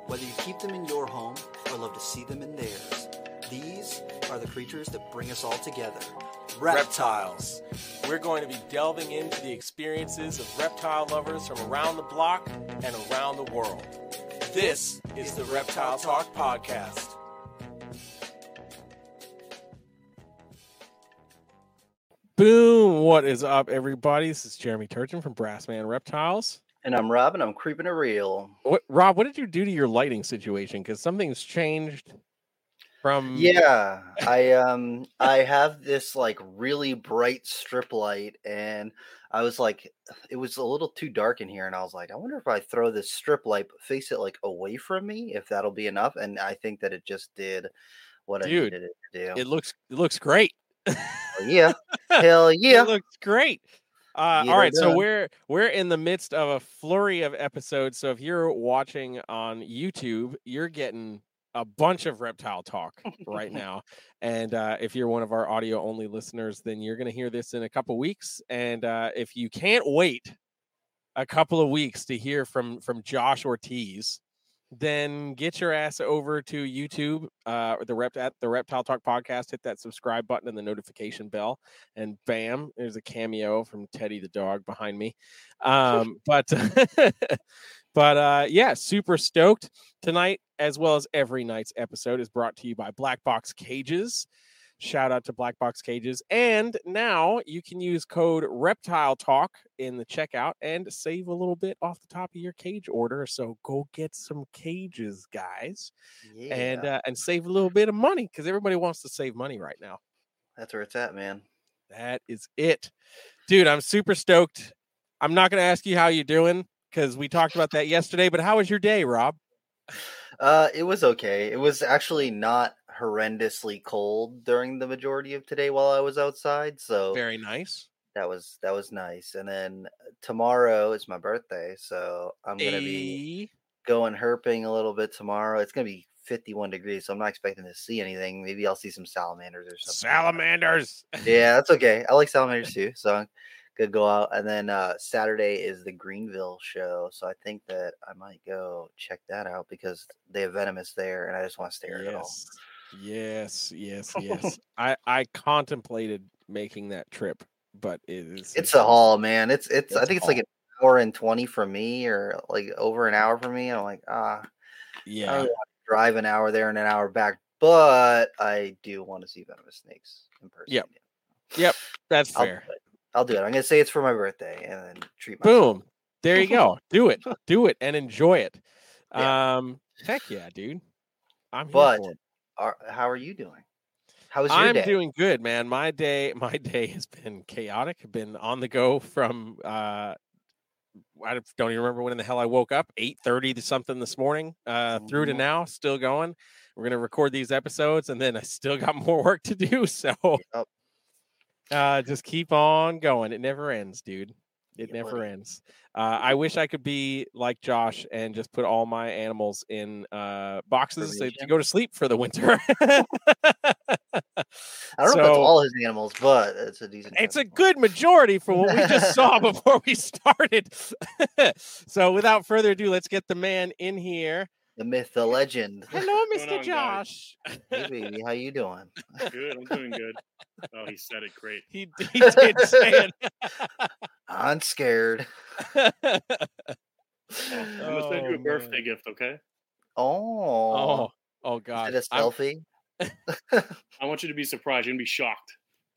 Whether you keep them in your home or love to see them in theirs, these are the creatures that bring us all together. Reptiles. We're going to be delving into the experiences of reptile lovers from around the block and around the world. This is the Reptile Talk Podcast. Boom! What is up, everybody? This is Jeremy Turgeon from Brassman Reptiles. And I'm Rob, and I'm creeping a reel. Rob, what did you do to your lighting situation? Because something's changed from... Yeah, I have this like really bright strip light, and I was like, it was a little too dark in here, and I was like, I wonder if I throw this strip light, but face it like away from me, if that'll be enough. And I think that it just did what I needed it to do. It looks great. Yeah, hell yeah, it looks great. All right, so we're in the midst of a flurry of episodes. So if you're watching on YouTube, you're getting a bunch of reptile talk right now. And if you're one of our audio only listeners, then you're going to hear this in a couple weeks. And if you can't wait a couple of weeks to hear from Josh Ortiz, then get your ass over to YouTube, the Reptile Talk Podcast. Hit that subscribe button and the notification bell, and bam, there's a cameo from Teddy the dog behind me. But yeah, super stoked tonight, as well as every night's episode is brought to you by Black Box Cages. Shout out to Black Box Cages. And now you can use code Reptile Talk in the checkout and save a little bit off the top of your cage order. So go get some cages, guys. Yeah. And save a little bit of money, because everybody wants to save money right now. That's where it's at, man. That is it. Dude, I'm super stoked. I'm not going to ask you how you're doing, because we talked about that yesterday, but how was your day, Rob? It was okay. It was actually not horrendously cold during the majority of today while I was outside, so very nice. That was nice. And then tomorrow is my birthday, so I'm gonna be going herping a little bit tomorrow. It's gonna be 51 degrees, so I'm not expecting to see anything. Maybe I'll see some salamanders or something. Salamanders. Yeah, that's okay. I like salamanders too, so I'm gonna go out. And then Saturday is the Greenville show, so I think that I might go check that out because they have venomous there, and I just want to stare at it all. Yes. I contemplated making that trip, but it's a haul, man. It's I think it's like an hour and 20 from me, or like over an hour from me. And I'm like, yeah, I don't really want to drive an hour there and an hour back, but I do want to see venomous snakes in person. Yep, that's fair. I'll do it. I'm gonna say it's for my birthday and then treat myself. Boom. There you go. Do it and enjoy it. Yeah. Heck yeah, dude. I'm here for it. How are you doing? How was your day? I'm doing good, man. My day has been chaotic. Been on the go from I don't even remember when in the hell I woke up. 8:30 to something this morning. Through to now, still going. We're gonna record these episodes, and then I still got more work to do. So just keep on going. It never ends, dude. It never ends. I wish I could be like Josh and just put all my animals in boxes to go to sleep for the winter. I don't know if it's all his animals, but it's a decent. It's a good majority for what we just saw before we started. So without further ado, let's get the man in here. The myth, the legend. Hello, Mr. Josh. Hey, baby, how you doing? Good, I'm doing good. Oh, he said it great. He did say it. I'm scared. I'm gonna send you a birthday gift, okay? Oh, God! Is it a selfie? I want you to be surprised. You're gonna be shocked.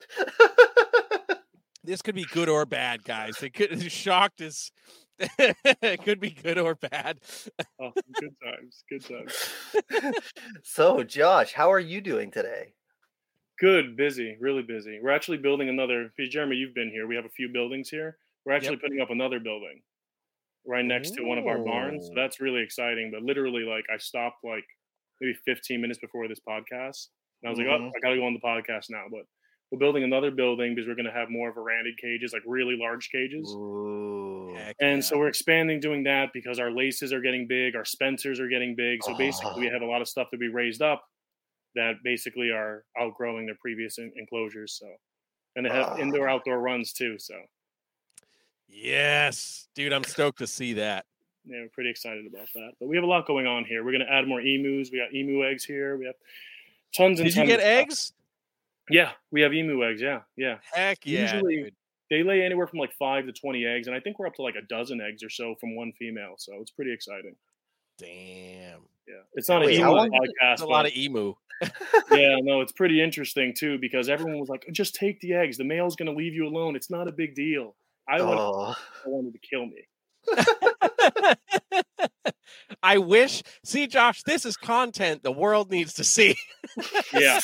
This could be good or bad, guys. It could shocked is. It could be good or bad. Oh, good times. So, Josh, how are you doing today? Good, busy, really busy. We're actually building another. Jeremy, you've been here. We have a few buildings here. We're actually putting up another building right next to one of our barns. So that's really exciting. But literally, like, I stopped like maybe 15 minutes before this podcast, and I was like, oh, I gotta go on the podcast now. But we're building another building because we're going to have more varanded cages, like really large cages. Ooh, so we're expanding doing that because our laces are getting big, our Spencers are getting big. So basically we have a lot of stuff that we raised up that basically are outgrowing their previous enclosures. So, and they have indoor-outdoor runs too. So, yes, dude, I'm stoked to see that. we're pretty excited about that. But we have a lot going on here. We're going to add more emus. We got emu eggs here. We have tons and Did tons you get of stuff. eggs? Yeah, we have emu eggs. Yeah. Heck yeah. Usually dude. they lay anywhere from like 5 to 20 eggs, and I think we're up to like a dozen eggs or so from one female. So it's pretty exciting. Damn. Yeah, it's not Wait, an emu podcast. It's a lot of emu. Yeah, no, it's pretty interesting too because everyone was like, "Just take the eggs. The male's going to leave you alone. It's not a big deal." I wanted to kill me. I wish. See, Josh, this is content the world needs to see. Yeah.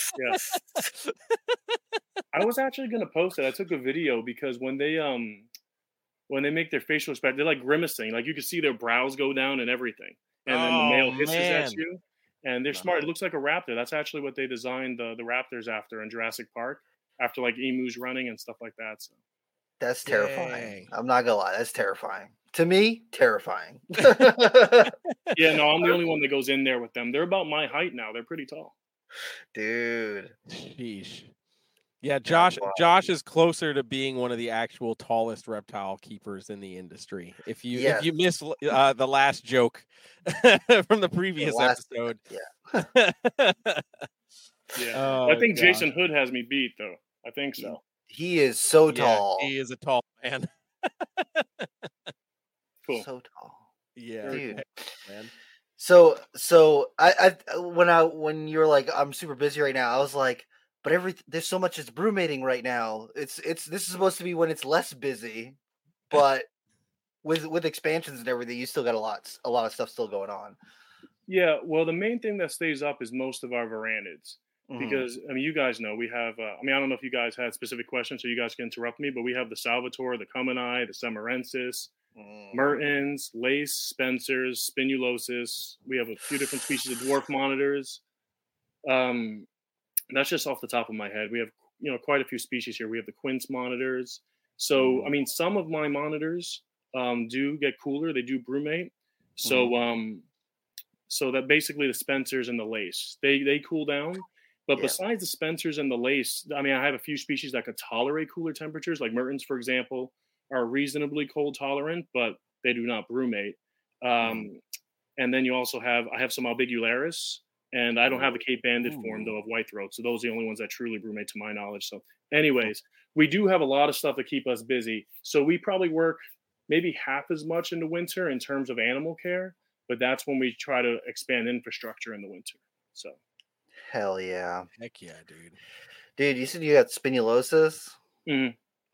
I was actually going to post it. I took a video because when they make their facial expression, they're like grimacing. Like you can see their brows go down and everything. And then the male hisses at you. And they're smart. It looks like a raptor. That's actually what they designed the raptors after in Jurassic Park, after like emus running and stuff like that. So that's terrifying. I'm not gonna lie, that's terrifying. To me, terrifying. Yeah, no, I'm the only one that goes in there with them. They're about my height now. They're pretty tall. Dude. Sheesh. Yeah, Josh is closer to being one of the actual tallest reptile keepers in the industry. If you miss the last joke from the previous episode. Yeah. I think gosh. Jason Hood has me beat though. I think so. He is so tall. He is a tall man. Cool. So tall. Yeah. Dude. Man. So I when you're like, I'm super busy right now, I was like, but there's so much that's brewmating right now. This is supposed to be when it's less busy, but with expansions and everything, you still got a lot of stuff still going on. Yeah, well, the main thing that stays up is most of our Varanids. Because, I mean, you guys know we have, I don't know if you guys had specific questions, so you guys can interrupt me, but we have the Salvatore, the Cumini, the Samarensis, Mertens, Lace, Spencers, Spinulosus. We have a few different species of dwarf monitors. That's just off the top of my head. We have, quite a few species here. We have the Quince monitors. So, I mean, some of my monitors do get cooler. They do brumate. So, so that basically the Spencers and the Lace, they cool down. But besides the Spencers and the Lace, I mean, I have a few species that could tolerate cooler temperatures, like Mertens, for example, are reasonably cold tolerant, but they do not brumate. And then you also I have some Albigularis, and I don't have the Cape Banded form, though, of whitethroat. So those are the only ones that truly brumate to my knowledge. So anyways, we do have a lot of stuff to keep us busy. So we probably work maybe half as much in the winter in terms of animal care, but that's when we try to expand infrastructure in the winter. So. Hell yeah. Heck yeah, dude. Dude, you said you got Spinulosus? I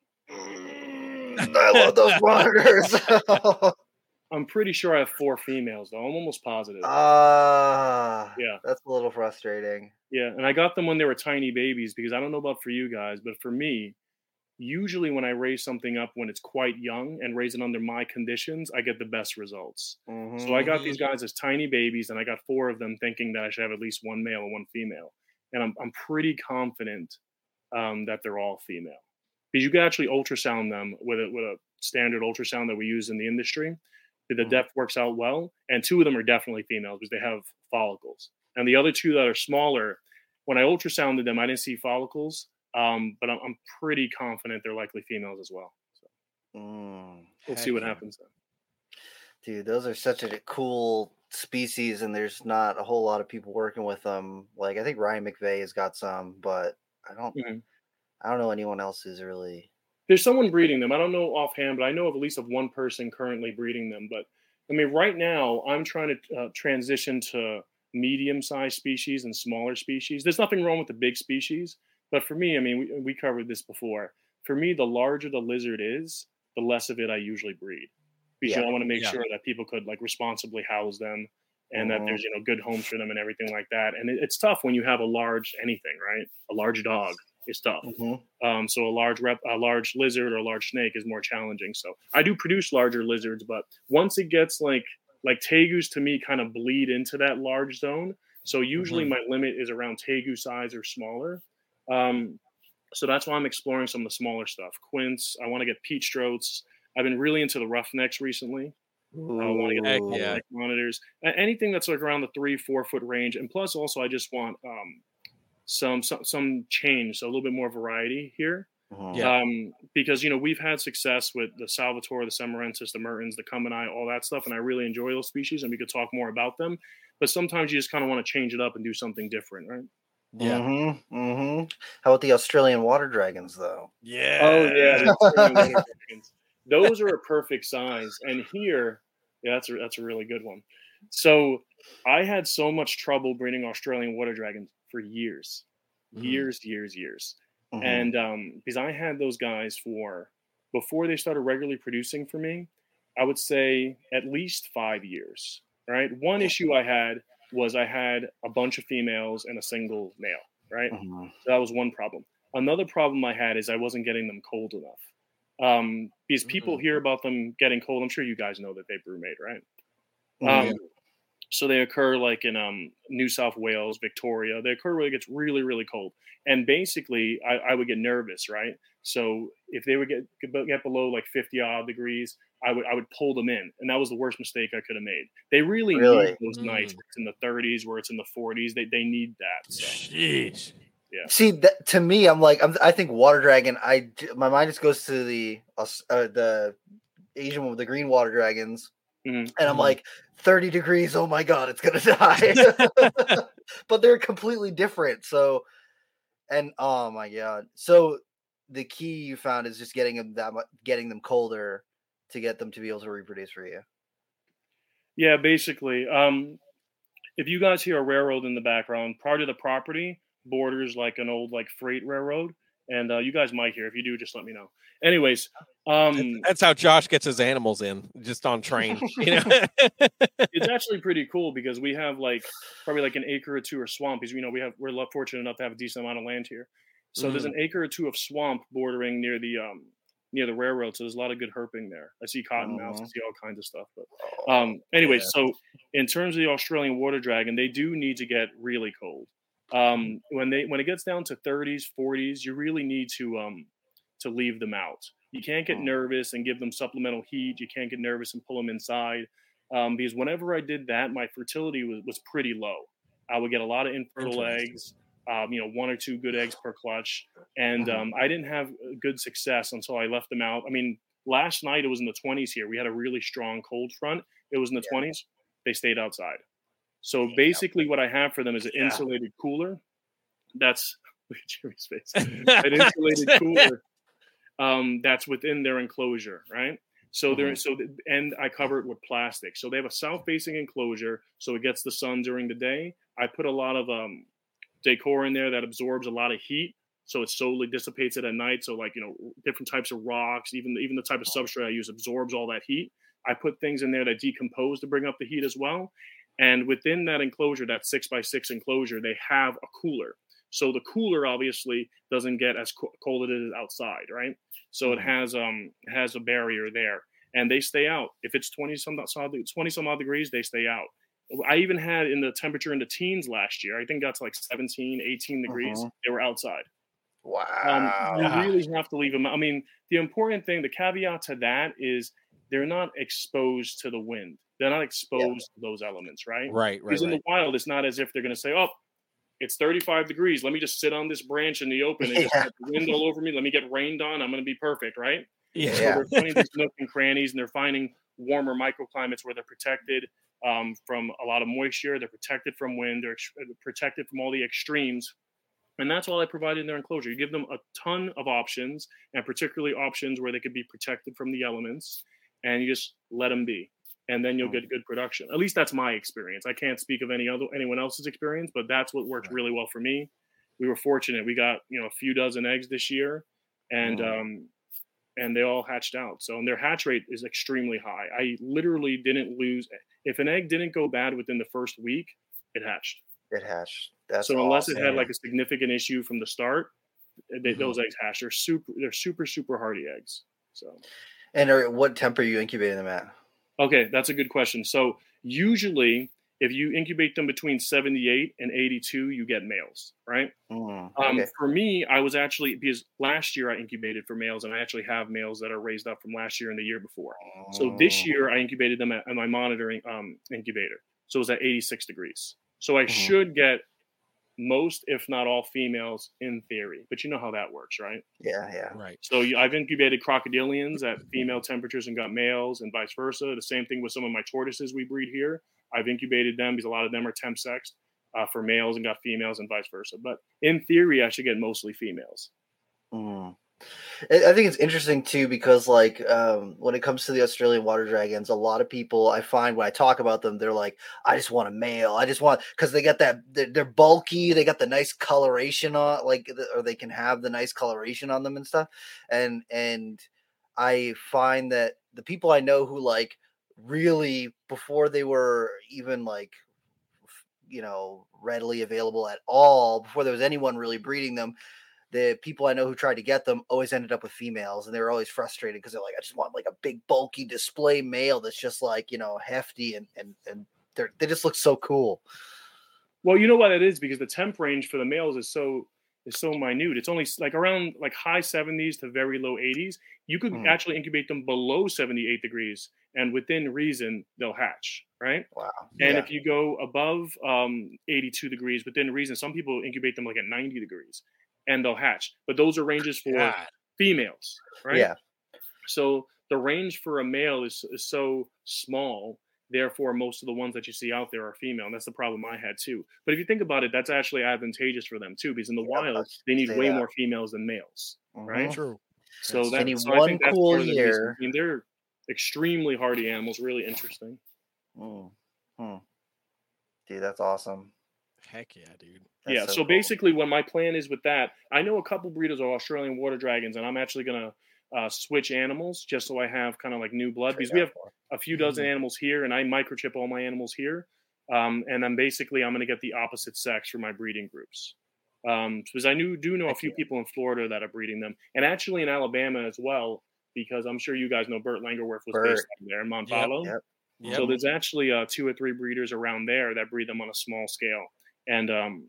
love those monitors. I'm pretty sure I have 4 females, though. I'm almost positive. Yeah. That's a little frustrating. Yeah, and I got them when they were tiny babies because I don't know about for you guys, but for me, usually when I raise something up when it's quite young and raise it under my conditions, I get the best results. So I got these guys as tiny babies, and I got 4 of them thinking that I should have at least 1 male and 1 female. And I'm pretty confident that they're all female. Because you can actually ultrasound them with a standard ultrasound that we use in the industry. The depth works out well, and 2 of them are definitely females because they have follicles. And the other 2 that are smaller, when I ultrasounded them, I didn't see follicles. But I'm pretty confident they're likely females as well. So we'll see what happens then. Dude, those are such a cool species, and there's not a whole lot of people working with them. Like I think Ryan McVeigh has got some, but I don't know anyone else who's really. There's someone breeding them. I don't know offhand, but I know of at least of one person currently breeding them. But I mean, right now I'm trying to transition to medium-sized species and smaller species. There's nothing wrong with the big species. But for me, I mean, we covered this before. For me, the larger the lizard is, the less of it I usually breed. Because I want to make sure that people could like responsibly house them and that there's, good homes for them and everything like that. And it's tough when you have a large anything, right? A large dog is tough. So a large lizard or a large snake is more challenging. So I do produce larger lizards, but once it gets like tegus to me kind of bleed into that large zone. So usually my limit is around tegu size or smaller. So that's why I'm exploring some of the smaller stuff. Quince, I want to get peach throats. I've been really into the roughnecks recently. I want to get the monitors. Anything that's like around the 3-4 foot range. And plus also I just want some change, so a little bit more variety here. Because, we've had success with the Salvatore, the Semorensis, the Mertens, the Cumini, all that stuff. And I really enjoy those species and we could talk more about them. But sometimes you just kind of want to change it up and do something different, right? Yeah. How about the Australian water dragons, though? Yeah. Oh, yeah. The Australian water dragons. Those are a perfect size. And here, that's a really good one. So I had so much trouble breeding Australian water dragons for years. And because I had those guys before they started regularly producing for me, I would say at least 5 years, right? One issue I had was I had a bunch of females and a single male, right? So that was one problem. Another problem I had is I wasn't getting them cold enough. Because people hear about them getting cold. I'm sure you guys know that they brumate, right? So they occur like in New South Wales, Victoria. They occur where it gets really, really cold. And basically, I would get nervous, right? So if they would get below like 50 odd degrees, I would pull them in. And that was the worst mistake I could have made. They really need those nights where it's in the 30s, where it's in the 40s. They need that. So. Jeez. Yeah. See, to me, I think water dragon. My mind just goes to the Asian one with the green water dragons. And I'm like, 30 degrees. Oh my God, it's going to die. But they're completely different. So, and oh my God. So the key you found is just getting them colder to get them to be able to reproduce for you. Yeah, basically. If you guys hear a railroad in the background, part of the property borders like an old like freight railroad. And you guys might hear. If you do, just let me know. Anyways, that's how Josh gets his animals in, just on train. It's actually pretty cool because we have probably like an acre or two of swamp. Because we're fortunate enough to have a decent amount of land here. So there's an acre or two of swamp bordering near the railroad. So there's a lot of good herping there. I see cottonmouths, I see all kinds of stuff. But anyways, so in terms of the Australian water dragon, they do need to get really cold. When it gets down to 30s, 40s, you really need to leave them out. You can't get nervous and give them supplemental heat. You can't get nervous and pull them inside. Because whenever I did that, my fertility was pretty low. I would get a lot of infertile eggs, 1 or 2 good eggs per clutch. And I didn't have good success until I left them out. I mean, last night it was in the 20s here. We had a really strong cold front. It was in the 20s. They stayed outside. So basically what I have for them is an insulated cooler. That's look at Jimmy's face. An insulated cooler that's within their enclosure, right? So and I cover it with plastic. So they have a south-facing enclosure, so it gets the sun during the day. I put a lot of decor in there that absorbs a lot of heat, so it solely dissipates it at night. So different types of rocks, even the type of substrate I use absorbs all that heat. I put things in there that decompose to bring up the heat as well. And within that enclosure, that 6x6 enclosure, they have a cooler. So the cooler obviously doesn't get as cold as it is outside, right? So it has a barrier there, and they stay out. If it's 20 some odd degrees, they stay out. I even had in the temperature in the teens last year. I think that's like 17, 18 degrees. They were outside. Wow. You really have to leave them. I mean, the important thing, the caveat to that is they're not exposed to the wind. They're not exposed to those elements, right? Right. Because in the wild, it's not as if they're going to say, "Oh, it's 35 degrees. Let me just sit on this branch in the open and just get the wind all over me. Let me get rained on. I'm going to be perfect," right? Yeah. So they're finding these nook and crannies, and they're finding warmer microclimates where they're protected from a lot of moisture. They're protected from wind. They're protected from all the extremes. And that's all I provide in their enclosure. You give them a ton of options, and particularly options where they could be protected from the elements, and you just let them be. And then you'll get good production. At least that's my experience. I can't speak of anyone else's experience, but that's what worked really well for me. We were fortunate. We got a few dozen eggs this year, and they all hatched out. So and their hatch rate is extremely high. I literally didn't lose. If an egg didn't go bad within the first week, it hatched. That's so unless awesome. it had like a significant issue from the start, those eggs hatch. They're super hardy eggs. So. And what temp are you incubating them at? Okay, that's a good question. So usually, if you incubate them between 78 and 82, you get males, right? Okay. For me, I was actually, because last year I incubated for males, and I actually have males that are raised up from last year and the year before. So this year I incubated them at my monitoring incubator. So it was at 86 degrees. So I should get most, if not all, females in theory. But you know how that works, right? Yeah. Right. So I've incubated crocodilians at female temperatures and got males, and vice versa. The same thing with some of my tortoises we breed here. I've incubated them because a lot of them are temp sexed for males and got females, and vice versa. But in theory, I should get mostly females. Mm. I think it's interesting too because like when it comes to the Australian water dragons, a lot of people I find when I talk about them, they're like, I just want a male. I just want because they got that they're bulky, they got the nice coloration on or they can have the nice coloration on them and stuff. And I find that the people I know who like really before they were even like readily available at all, before there was anyone really breeding them, the people I know who tried to get them always ended up with females, and they were always frustrated because they're like, I just want like a big bulky display male that's just like hefty and they just look so cool. Well, you know what it is because the temp range for the males is so minute. It's only like around like high 70s to very low 80s. You could actually incubate them below 78 degrees, and within reason they'll hatch, right? Wow. And if you go above 82 degrees within reason, some people incubate them like at 90 degrees and they'll hatch. But those are ranges for females, right? Yeah. So the range for a male is so small. Therefore, most of the ones that you see out there are female. And that's the problem I had too. But if you think about it, that's actually advantageous for them too, because in the wild, they need way more females than males, right? True. So they need I one think that's cool part of the reason. year. I mean, they're extremely hardy animals, really interesting. Dude, that's awesome. Heck yeah, dude. That's so cool. Basically what my plan is with that, I know a couple breeders of Australian water dragons, and I'm actually going to switch animals just so I have kind of like new blood, because we have a few dozen animals here, and I microchip all my animals here. And then basically I'm going to get the opposite sex for my breeding groups. Because I do know a few people in Florida that are breeding them, and actually in Alabama as well, because I'm sure you guys know Burt Langerworth was based there in Montalvo. Yep. So there's actually 2 or 3 breeders around there that breed them on a small scale. And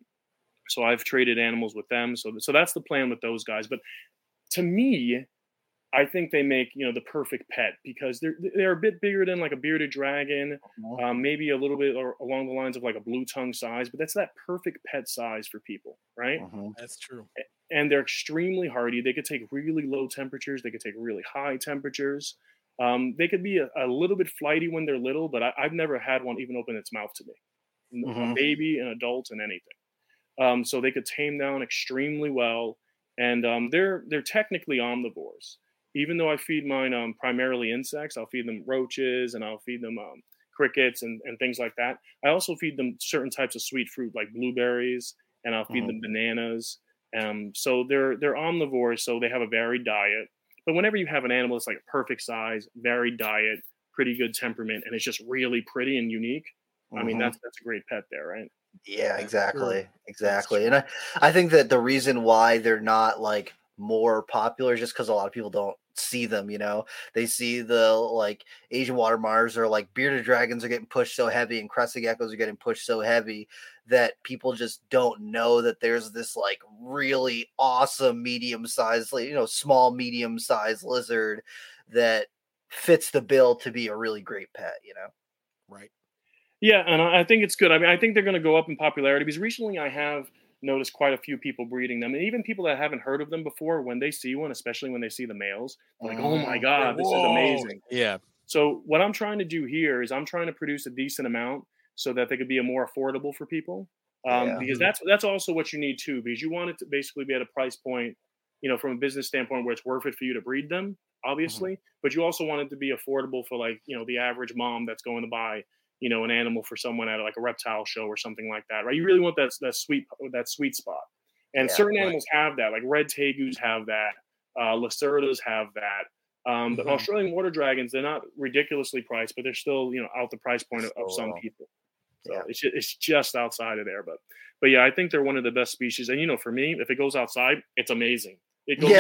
so I've traded animals with them. So that's the plan with those guys. But to me, I think they make the perfect pet, because they're a bit bigger than like a bearded dragon, maybe a little bit or along the lines of like a blue tongue size. But that's that perfect pet size for people, right? That's true. And they're extremely hardy. They could take really low temperatures. They could take really high temperatures. They could be a little bit flighty when they're little, but I've never had one even open its mouth to me. A baby, an adult, and anything. So they could tame down extremely well, and they're technically omnivores. Even though I feed mine primarily insects, I'll feed them roaches and I'll feed them crickets and things like that. I also feed them certain types of sweet fruit like blueberries, and I'll feed them bananas. So they're omnivores, so they have a varied diet. But whenever you have an animal that's like a perfect size, varied diet, pretty good temperament, and it's just really pretty and unique, I mean, that's a great pet there, right? Yeah, exactly. And I think that the reason why they're not like more popular is just because a lot of people don't see them. They see the like Asian water mars or like bearded dragons are getting pushed so heavy and crested geckos are getting pushed so heavy that people just don't know that there's this like really awesome medium-sized, small medium-sized lizard that fits the bill to be a really great pet. Right. Yeah, and I think it's good. I mean, I think they're going to go up in popularity, because recently I have noticed quite a few people breeding them, and even people that haven't heard of them before, when they see one, especially when they see the males, they're like, "Oh my god, this is amazing!" Yeah. So what I'm trying to do here is I'm trying to produce a decent amount so that they could be more affordable for people, because that's also what you need too, because you want it to basically be at a price point, from a business standpoint, where it's worth it for you to breed them, obviously, but you also want it to be affordable for like the average mom that's going to buy an animal for someone at like a reptile show or something like that, right? You really want that sweet spot. And certain animals have that, like red tegus have that, lacerdas have that. But Australian water dragons, they're not ridiculously priced, but they're still, out the price point of some people. So it's just outside of there. But yeah, I think they're one of the best species. And for me, if it goes outside, it's amazing. It goes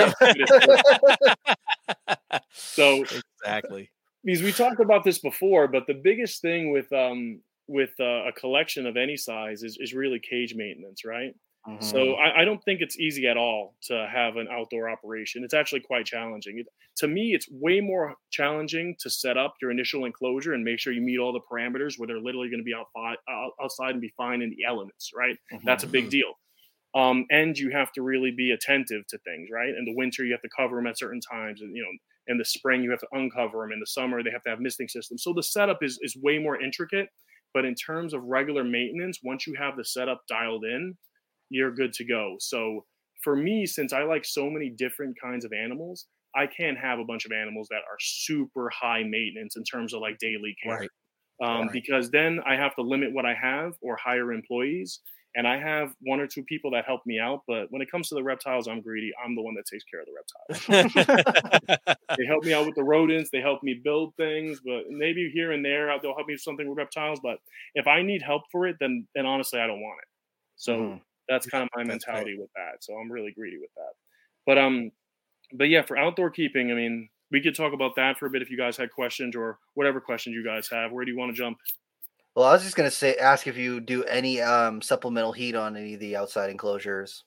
outside. So exactly. Because we talked about this before, but the biggest thing with a collection of any size is really cage maintenance, right? So I don't think it's easy at all to have an outdoor operation. It's actually quite challenging. To me, it's way more challenging to set up your initial enclosure and make sure you meet all the parameters where they're literally going to be outside and be fine in the elements, right? That's a big deal. And you have to really be attentive to things, right? In the winter, you have to cover them at certain times, and in the spring, you have to uncover them. In the summer, they have to have misting systems. So the setup is way more intricate. But in terms of regular maintenance, once you have the setup dialed in, you're good to go. So for me, since I like so many different kinds of animals, I can't have a bunch of animals that are super high maintenance in terms of like daily care. Because then I have to limit what I have or hire employees. And I have one or two people that help me out. But when it comes to the reptiles, I'm greedy. I'm the one that takes care of the reptiles. They help me out with the rodents. They help me build things. But maybe here and there, they'll help me with something with reptiles. But if I need help for it, then honestly, I don't want it. So that's kind of my mentality with that. So I'm really greedy with that. But yeah, for outdoor keeping, I mean, we could talk about that for a bit if you guys had questions or whatever questions you guys have. Where do you want to jump? Well, I was just gonna ask if you do any supplemental heat on any of the outside enclosures.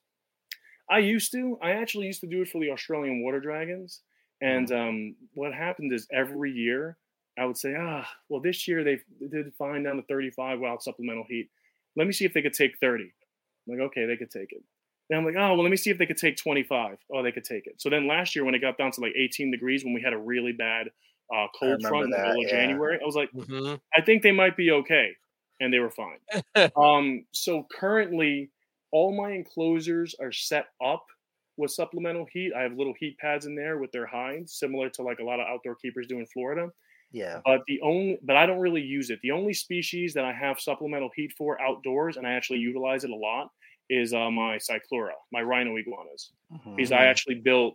I actually used to do it for the Australian water dragons. And what happened is every year I would say, well, this year they did fine down to 35 without supplemental heat. Let me see if they could take 30. I'm like, okay, they could take it. Then I'm like, oh, well, let me see if they could take 25. Oh, they could take it. So then last year when it got down to like 18 degrees, when we had a really bad cold front in the middle of January, I was like, I think they might be okay. And they were fine. So currently, all my enclosures are set up with supplemental heat. I have little heat pads in there with their hides, similar to like a lot of outdoor keepers do in Florida. Yeah. But I don't really use it. The only species that I have supplemental heat for outdoors, and I actually utilize it a lot, is my Cyclura, my rhino iguanas. Because I actually built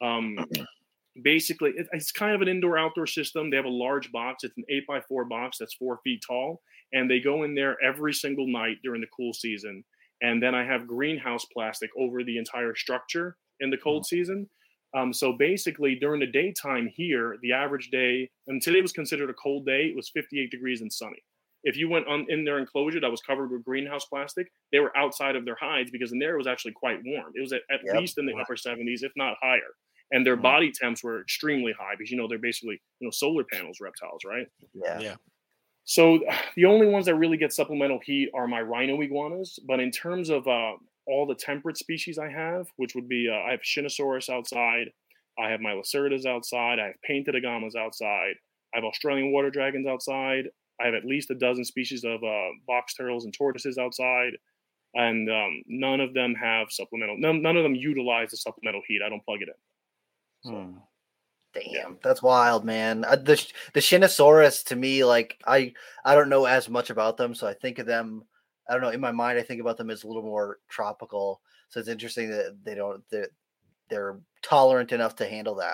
basically it's kind of an indoor-outdoor system. They have a large box. It's an 8x4 box that's 4 feet tall, and they go in there every single night during the cool season. And then I have greenhouse plastic over the entire structure in the cold season. So basically, during the daytime here, the average day, and today was considered a cold day, it was 58 degrees and sunny. If you went in their enclosure that was covered with greenhouse plastic, they were outside of their hides because in there it was actually quite warm. It was at least in the upper 70s, if not higher. And their body temps were extremely high because, they're basically, solar panels reptiles, right? Yeah. So the only ones that really get supplemental heat are my rhino iguanas. But in terms of all the temperate species I have, which would be, I have Shinosaurus outside, I have my Lacerdas outside, I have painted agamas outside, I have Australian water dragons outside, I have at least a dozen species of box turtles and tortoises outside, and none of them have supplemental. None of them utilize the supplemental heat. I don't plug it in. So, Damn, that's wild, man. The Shinosaurus, to me, like I don't know as much about them, so I think of them. I don't know. In my mind, I think about them as a little more tropical. So it's interesting that they're tolerant enough to handle that.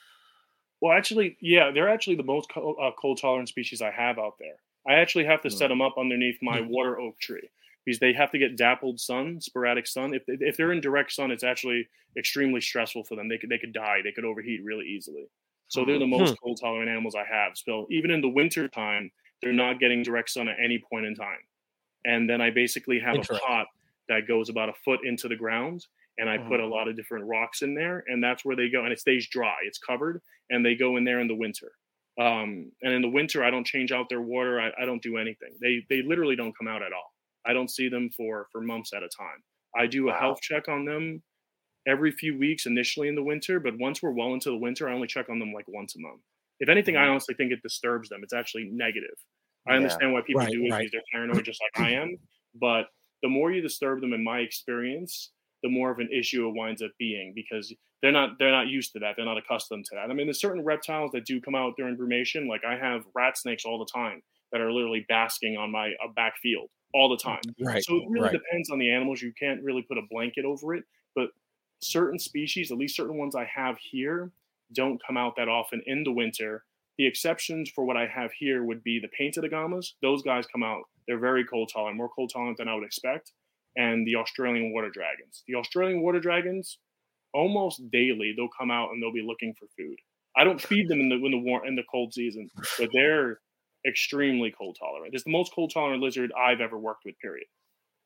Well, actually, yeah, they're actually the most cold tolerant species I have out there. I actually have to set them up underneath my water oak tree because they have to get dappled sun, sporadic sun. If they're in direct sun, it's actually extremely stressful for them. They could die. They could overheat really easily. So they're the most cold tolerant animals I have. So even in the winter time, they're not getting direct sun at any point in time. And then I basically have a pot that goes about a foot into the ground. And I put a lot of different rocks in there, and that's where they go. And it stays dry. It's covered, and they go in there in the winter. And in the winter, I don't change out their water. I don't do anything. They literally don't come out at all. I don't see them for months at a time. I do a health check on them every few weeks initially in the winter, but once we're well into the winter, I only check on them like once a month. If anything, I honestly think it disturbs them. It's actually negative. I understand why people do it because they're paranoid just like I am, but the more you disturb them, in my experience, the more of an issue it winds up being because they're not used to that. They're not accustomed to that. I mean, there's certain reptiles that do come out during brumation. Like I have rat snakes all the time that are literally basking on my back field all the time. So it really depends on the animals. You can't really put a blanket over it, but certain species, at least certain ones I have here, don't come out that often in the winter. The exceptions for what I have here would be the painted agamas. Those guys come out. They're very cold tolerant, more cold tolerant than I would expect. And the Australian water dragons. The Australian water dragons, almost daily, they'll come out and they'll be looking for food. I don't feed them in the cold season, but they're extremely cold tolerant. It's the most cold tolerant lizard I've ever worked with, period.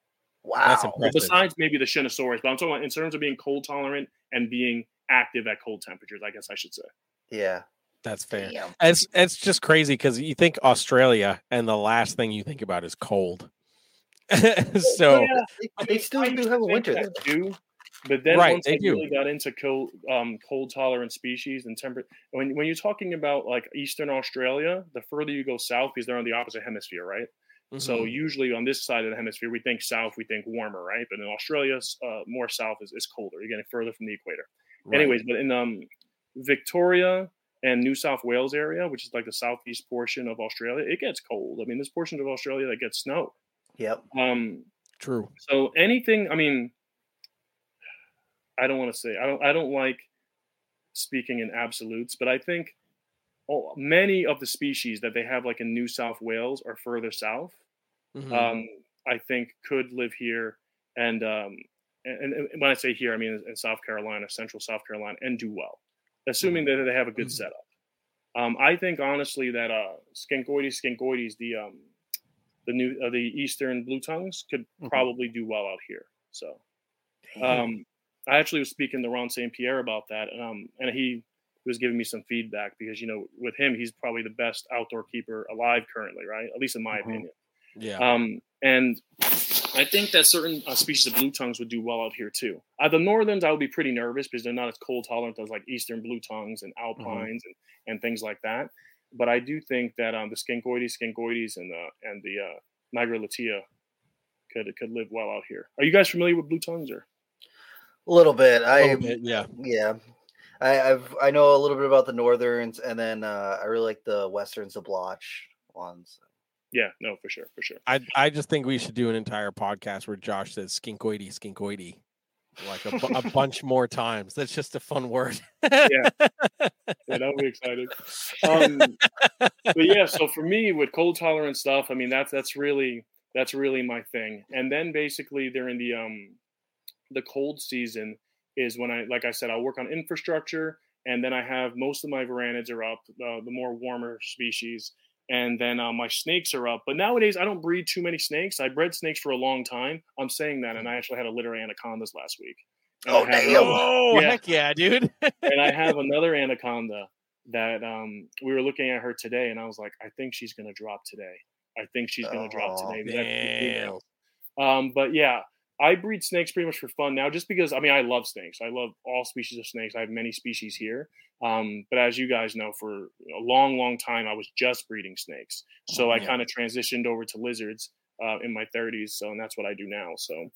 That's Wow. impressive. Besides maybe the Shinosaurus, but I'm talking about in terms of being cold tolerant and being active at cold temperatures, I guess I should say. Yeah. That's fair. Damn. It's just crazy because you think Australia and the last thing you think about is cold. So they still do have a winter there too. But then right, once I really got into cold tolerant species and when you're talking about like Eastern Australia, the further you go south, because they're on the opposite hemisphere, right? Mm-hmm. So usually on this side of the hemisphere, we think south, we think warmer, right? But in Australia, more south is colder. You're getting further from the equator. Right. Anyways, but in Victoria and New South Wales area, which is like the southeast portion of Australia, it gets cold. I mean, there's portions of Australia that get snow. Yep. True. So anything, I mean, I don't want to say I don't like speaking in absolutes, but I think many of the species that they have like in New South Wales or further south, I think could live here, and when I say here, I mean in South Carolina, central South Carolina, and do well, assuming that they have a good setup. I think honestly that Skinkoides, the eastern blue tongues could probably do well out here. So, I actually was speaking to Ron St. Pierre about that, and he was giving me some feedback because with him, he's probably the best outdoor keeper alive currently, right? At least in my opinion. Yeah. And I think that certain species of blue tongues would do well out here too. The northerns, I would be pretty nervous because they're not as cold tolerant as like eastern blue tongues and alpines and things like that. But I do think that the Skinkoides, and the Nigra lutea could live well out here. Are you guys familiar with blue tongues or? A little bit. Yeah. I know a little bit about the northerns, and then I really like the westerns, the blotch ones. Yeah, no, for sure. I just think we should do an entire podcast where Josh says skinkoide, like a bunch more times. That's just a fun word. Yeah, that'll be exciting. But yeah, so for me with cold tolerant stuff, I mean that's really my thing. And then basically during the cold season is when like I said, I'll work on infrastructure, and then I have most of my varanids are up, the more warmer species. And then my snakes are up. But nowadays, I don't breed too many snakes. I bred snakes for a long time. I'm saying that, and I actually had a litter of anacondas last week. And heck yeah, dude. And I have another anaconda that we were looking at her today, and I was like, I think she's going to drop today. Damn. But yeah, I breed snakes pretty much for fun now, just because, I mean, I love snakes. I love all species of snakes. I have many species here. But as you guys know, for a long, long time, I was just breeding snakes. So I kind of transitioned over to lizards in my 30s. So, and that's what I do now. So,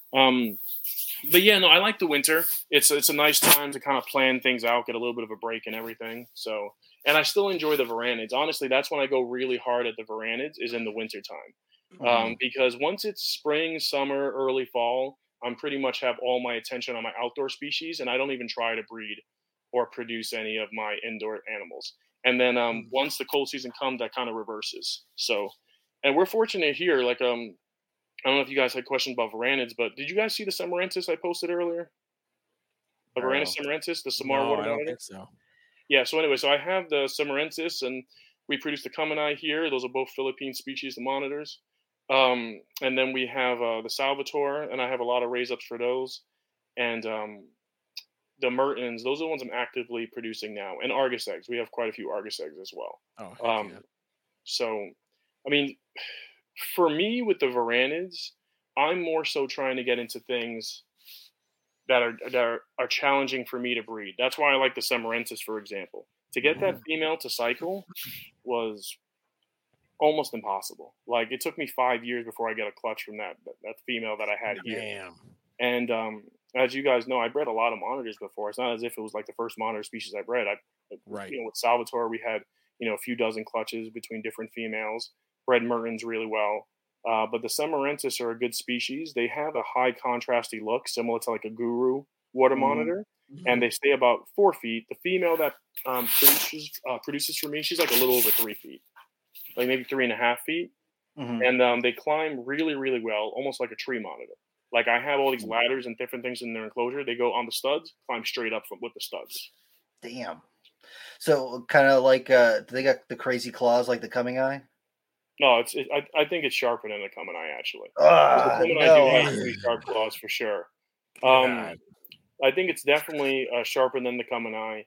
but yeah, no, I like the winter. It's a nice time to kind of plan things out, get a little bit of a break and everything. So, and I still enjoy the varanids. Honestly, that's when I go really hard at the varanids is in the winter time. Because once it's spring, summer, early fall, I'm pretty much have all my attention on my outdoor species, and I don't even try to breed or produce any of my indoor animals. And then once the cold season comes, that kind of reverses. So, and we're fortunate here. Like, I don't know if you guys had questions about varanids, but did you guys see the Samaranthus I posted earlier? The Varanus samaranthus, the Samar water monitor? I don't think so. Yeah, so anyway, so I have the Samaranthus, and we produce the Kamini here. Those are both Philippine species, the monitors. And then we have the Salvatore, and I have a lot of raise-ups for those. And the Mertens, those are the ones I'm actively producing now. And Argus eggs. We have quite a few Argus eggs as well. So, I mean, for me with the Varanids, I'm more so trying to get into things that are challenging for me to breed. That's why I like the Samaranthus, for example. To get that female to cycle was almost impossible. Like, it took me 5 years before I got a clutch from that female that I had here. Damn. And as you guys know, I bred a lot of monitors before. It's not as if it was like the first monitor species I bred. With Salvatore, we had a few dozen clutches between different females. Bred Mertens really well. But the Samaranthus are a good species. They have a high contrasty look, similar to like a Guru water monitor, and they stay about 4 feet. The female that produces for me, she's like a little over 3 feet, like maybe 3.5 feet. And they climb really, really well, almost like a tree monitor. Like, I have all these ladders and different things in their enclosure. They go on the studs, climb straight up with the studs. Damn. So kind of like, do they got the crazy claws like the Kamini? No, I think it's sharper than the Kamini actually. The Kamini do have pretty sharp claws for sure. I think it's definitely sharper than the Kamini.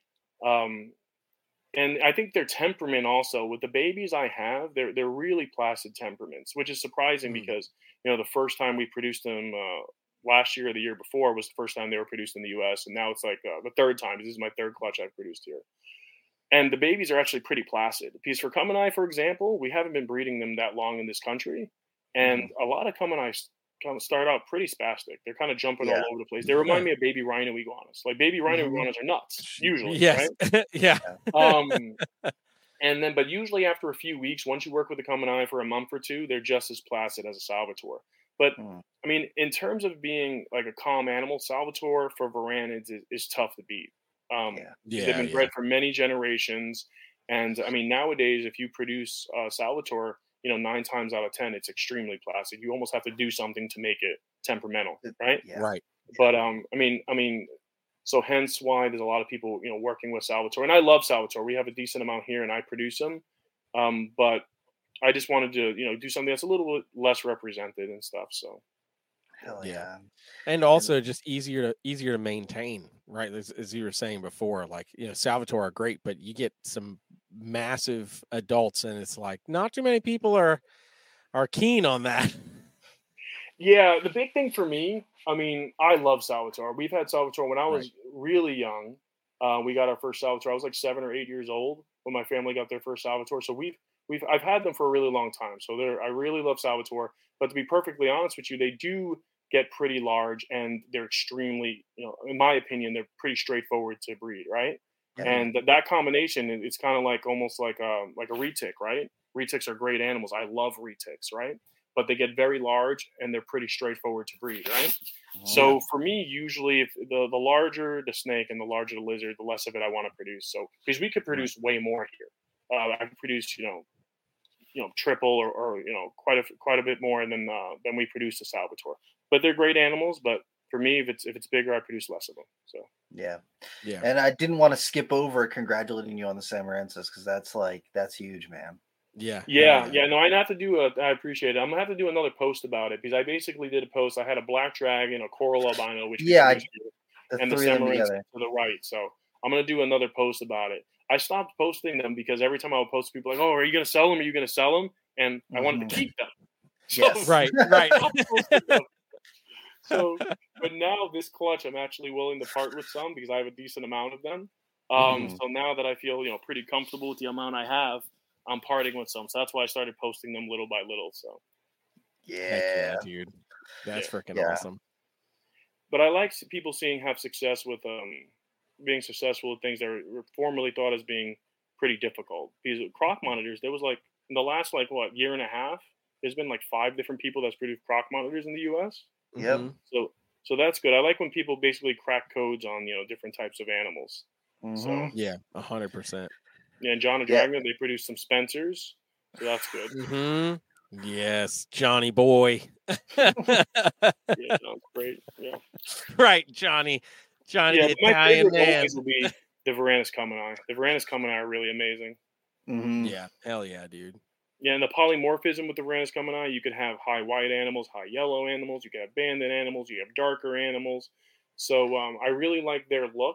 And I think their temperament also with the babies I have, they're really placid temperaments, which is surprising because the first time we produced them last year or the year before was the first time they were produced in the U.S. and now it's like the third time. This is my third clutch I've produced here, and the babies are actually pretty placid. Because for Kamini, for example, we haven't been breeding them that long in this country, and a lot of Kamini kind of start out pretty spastic. They're kind of jumping all over the place. They remind me of baby rhino iguanas. Like baby rhino iguanas are nuts usually, right? Yeah. And then, but usually after a few weeks, once you work with the Kamini for a month or two, they're just as placid as a Salvatore. But I mean, in terms of being like a calm animal, Salvatore for Varanids is tough to beat. They've been bred for many generations, and I mean nowadays, if you produce Salvatore, 9 times out of 10, it's extremely placid. You almost have to do something to make it temperamental, right? Right. But I mean, so hence why there's a lot of people, working with Salvatore, and I love Salvatore. We have a decent amount here, and I produce them. But I just wanted to, do something that's a little bit less represented and stuff. So. Hell yeah. And also just easier to maintain, right? As you were saying before, like, Salvatore are great, but you get some massive adults and it's like not too many people are keen on that. Yeah, the big thing for me, I mean, I love Salvatore. We've had Salvatore when I was really young. We got our first Salvatore. I was like 7 or 8 years old when my family got their first Salvatore. So I've had them for a really long time. So I really love Salvatore. But to be perfectly honest with you, they do get pretty large and they're extremely, in my opinion, they're pretty straightforward to breed, right? Yeah. And that combination, it's kind of like almost like a retic, right? Retics are great animals. I love retics, right? But they get very large and they're pretty straightforward to breed, right? So for me, usually if the larger the snake and the larger the lizard, the less of it I want to produce. So because we could produce way more here. I could produce, triple or quite a bit more than we produce a Salvatore. But they're great animals. But for me, if it's bigger, I produce less of them. So yeah. And I didn't want to skip over congratulating you on the Samarensis because that's huge, man. Yeah. No, I have to do I appreciate it. I'm gonna have to do another post about it because I basically did a post. I had a black dragon, a coral albino, which and the Samarensis to the right. So I'm gonna do another post about it. I stopped posting them because every time I would post, people like, "Oh, are you gonna sell them? Are you gonna sell them?" And I wanted to keep them. Yes. So, right. So, but now this clutch, I'm actually willing to part with some because I have a decent amount of them. So now that I feel pretty comfortable with the amount I have, I'm parting with some. So that's why I started posting them little by little. So yeah, dude, that's freaking awesome. But I like people have success with being successful with things that were formerly thought as being pretty difficult. Because croc monitors, there was like in the last year and a half, there's been like 5 different people that's produced croc monitors in the U.S. Yep. So that's good. I like when people basically crack codes on different types of animals. So yeah, 100%. Yeah, and John and Dragna, they produced some Spencers, so that's good. Yes, Johnny boy. Yeah, sounds great. Yeah, right, Johnny. Yeah, the Italian man. Always will be the Varanus Kamini. The Varanus Kamini are really amazing. Yeah, hell yeah, dude. Yeah, and the polymorphism with the Varanus Kamini, you could have high white animals, high yellow animals. You could have banded animals. You have darker animals. So I really like their look.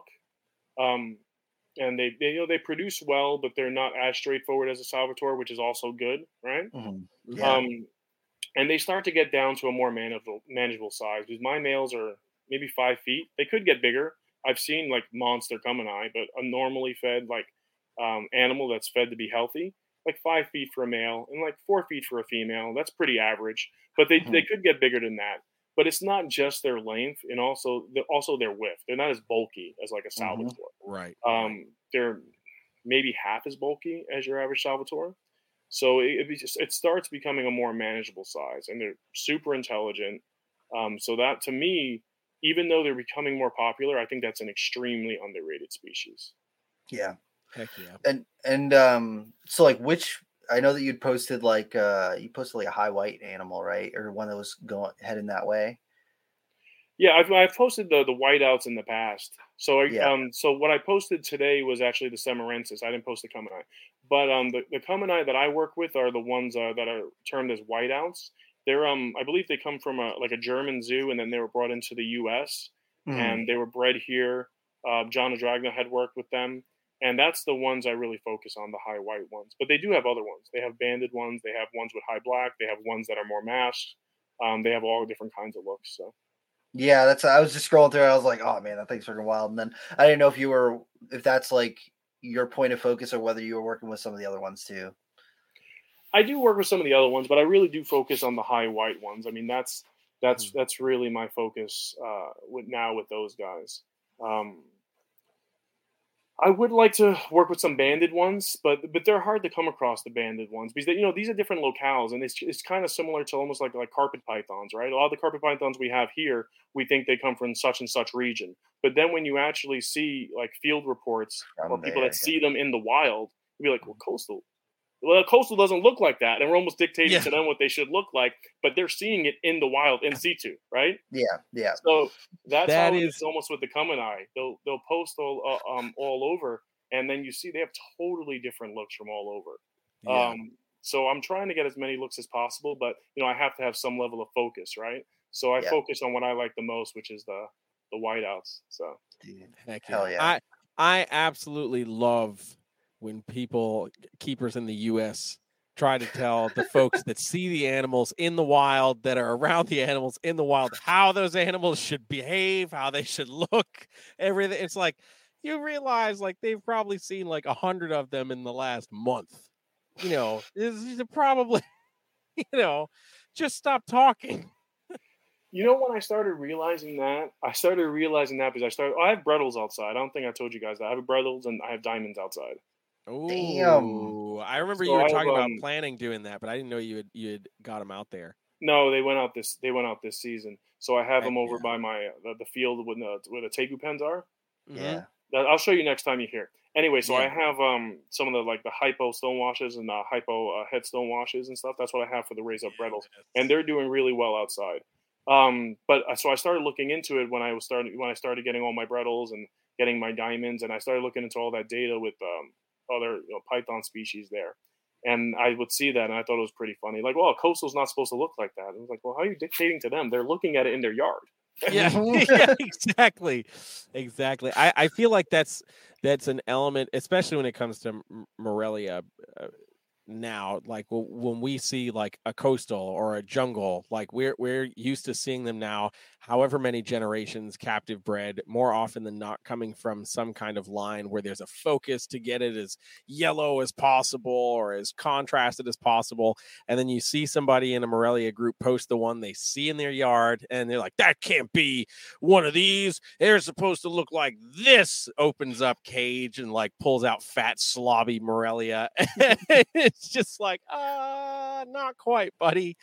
And they produce well, but they're not as straightforward as a Salvatore, which is also good, right? Yeah. And they start to get down to a more manageable size because my males are maybe 5 feet. They could get bigger. I've seen like monster Kamini, but a normally fed animal that's fed to be healthy, like 5 feet for a male and like 4 feet for a female. That's pretty average, but they could get bigger than that. But it's not just their length and also their width. They're not as bulky as like a Salvatore. Right. They're maybe half as bulky as your average Salvatore. So it starts becoming a more manageable size, and they're super intelligent. So that to me, even though they're becoming more popular, I think that's an extremely underrated species. Yeah. Heck yeah. And so like which I know that you'd posted you posted like a high white animal, right? Or one that was heading that way. Yeah, I've posted the whiteouts in the past. So so what I posted today was actually the Samarensis. I didn't post the Kamini. But the Kamini that I work with are the ones that are termed as whiteouts. They're I believe they come from a German zoo, and then they were brought into the U.S. Mm. and they were bred here. John Dragna had worked with them, and that's the ones I really focus on, the high white ones. But they do have other ones. They have banded ones. They have ones with high black. They have ones that are more masked. They have all different kinds of looks. So. Yeah, I was just scrolling through. I was like, oh man, that thing's freaking wild. And then I didn't know if that's like your point of focus or whether you were working with some of the other ones too. I do work with some of the other ones, but I really do focus on the high white ones. I mean, that's really my focus with those guys. I would like to work with some banded ones, but they're hard to come across, the banded ones, because these are different locales, and it's kind of similar to almost like carpet pythons, right? A lot of the carpet pythons we have here, we think they come from such and such region, but then when you actually see like field reports or people that see them in the wild, you'll be like, well, coastal. Well, coastal doesn't look like that, and we're almost dictating to them what they should look like, but they're seeing it in the wild, in situ, right? Yeah. So that's how it's almost with the Kamini. They'll post all over, and then you see they have totally different looks from all over. Yeah. So I'm trying to get as many looks as possible, but I have to have some level of focus, right? So I focus on what I like the most, which is the whiteouts. So, dude, heck hell yeah! I absolutely love when keepers in the U.S. try to tell the folks that see the animals in the wild, that are around the animals in the wild, how those animals should behave, how they should look, everything. It's like, you realize like they've probably seen like 100 of them in the last month. Is probably, just stop talking. When I started realizing that, because I have Bredls outside. I don't think I told you guys that. I have Bredls and I have diamonds outside. Oh, I remember you were talking about planning doing that, but I didn't know you had got them out there. No, they went out this season. So I have them over by my the field where the tegu pens are. Yeah, I'll show you next time you're here. Anyway, so I have some of the hypo stonewashes and hypo head stonewashes and stuff. That's what I have for the raise up Bredls, and they're doing really well outside. But so I started looking into it when I started getting all my Bredls and getting my diamonds, and I started looking into all that data with other python species there, and I would see that, and I thought it was pretty funny. Like, well, coastal's not supposed to look like that. I was like, well, how are you dictating to them? They're looking at it in their yard. Yeah, exactly. I feel like that's an element, especially when it comes to Morelia. Now, like when we see like a coastal or a jungle, like we're used to seeing them now, however many generations captive bred, more often than not coming from some kind of line where there's a focus to get it as yellow as possible or as contrasted as possible. And then you see somebody in a Morelia group post the one they see in their yard, and they're like, that can't be one of these. They're supposed to look like this. Opens up cage and like pulls out fat slobby Morelia. It's just like, not quite, buddy.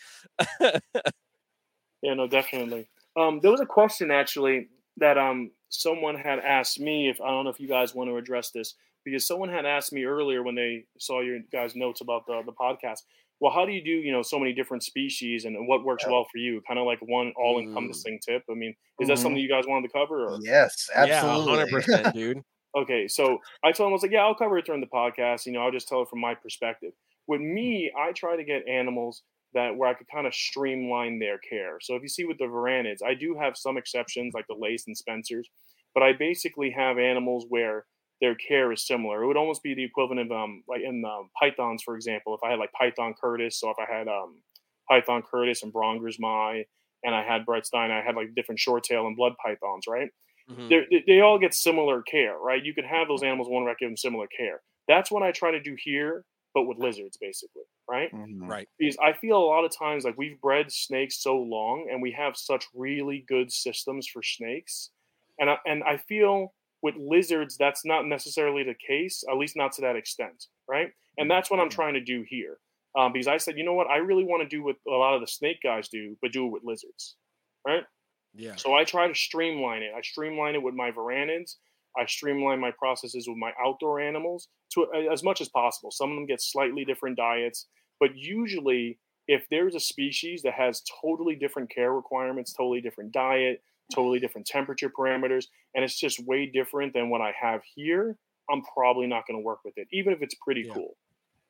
Yeah, no, definitely. There was a question actually that someone had asked me, if I don't know if you guys want to address this, because someone had asked me earlier when they saw your guys' notes about the podcast. Well, how do you do so many different species, and what works well for you? Kind of like one all-encompassing tip. I mean, is that something you guys wanted to cover? Or? Yes, absolutely. Yeah, 100%, dude. Okay, so I told him, I was like, yeah, I'll cover it during the podcast. I'll just tell it from my perspective. With me, I try to get animals where I could kind of streamline their care. So if you see with the Varanids, I do have some exceptions like the Lace and Spencers, but I basically have animals where their care is similar. It would almost be the equivalent of like in pythons, for example. If I had like Python Curtis, so if I had Python Curtis and Brongers Mai, and I had Brett Stein, I had like different short tail and blood pythons, right? Mm-hmm. They all get similar care, right? You can have those animals one give them similar care. That's what I try to do here, but with lizards, basically, right? Mm-hmm. Right. Because I feel a lot of times like we've bred snakes so long, and we have such really good systems for snakes, and I feel with lizards that's not necessarily the case, at least not to that extent, right? And that's what I'm trying to do here, because I said, you know what, I really want to do what a lot of the snake guys do, but do it with lizards, right? Yeah. So I try to streamline it. I streamline it with my Varanids. I streamline my processes with my outdoor animals to as much as possible. Some of them get slightly different diets, but usually if there's a species that has totally different care requirements, totally different diet, totally different temperature parameters, and it's just way different than what I have here, I'm probably not going to work with it, even if it's pretty cool.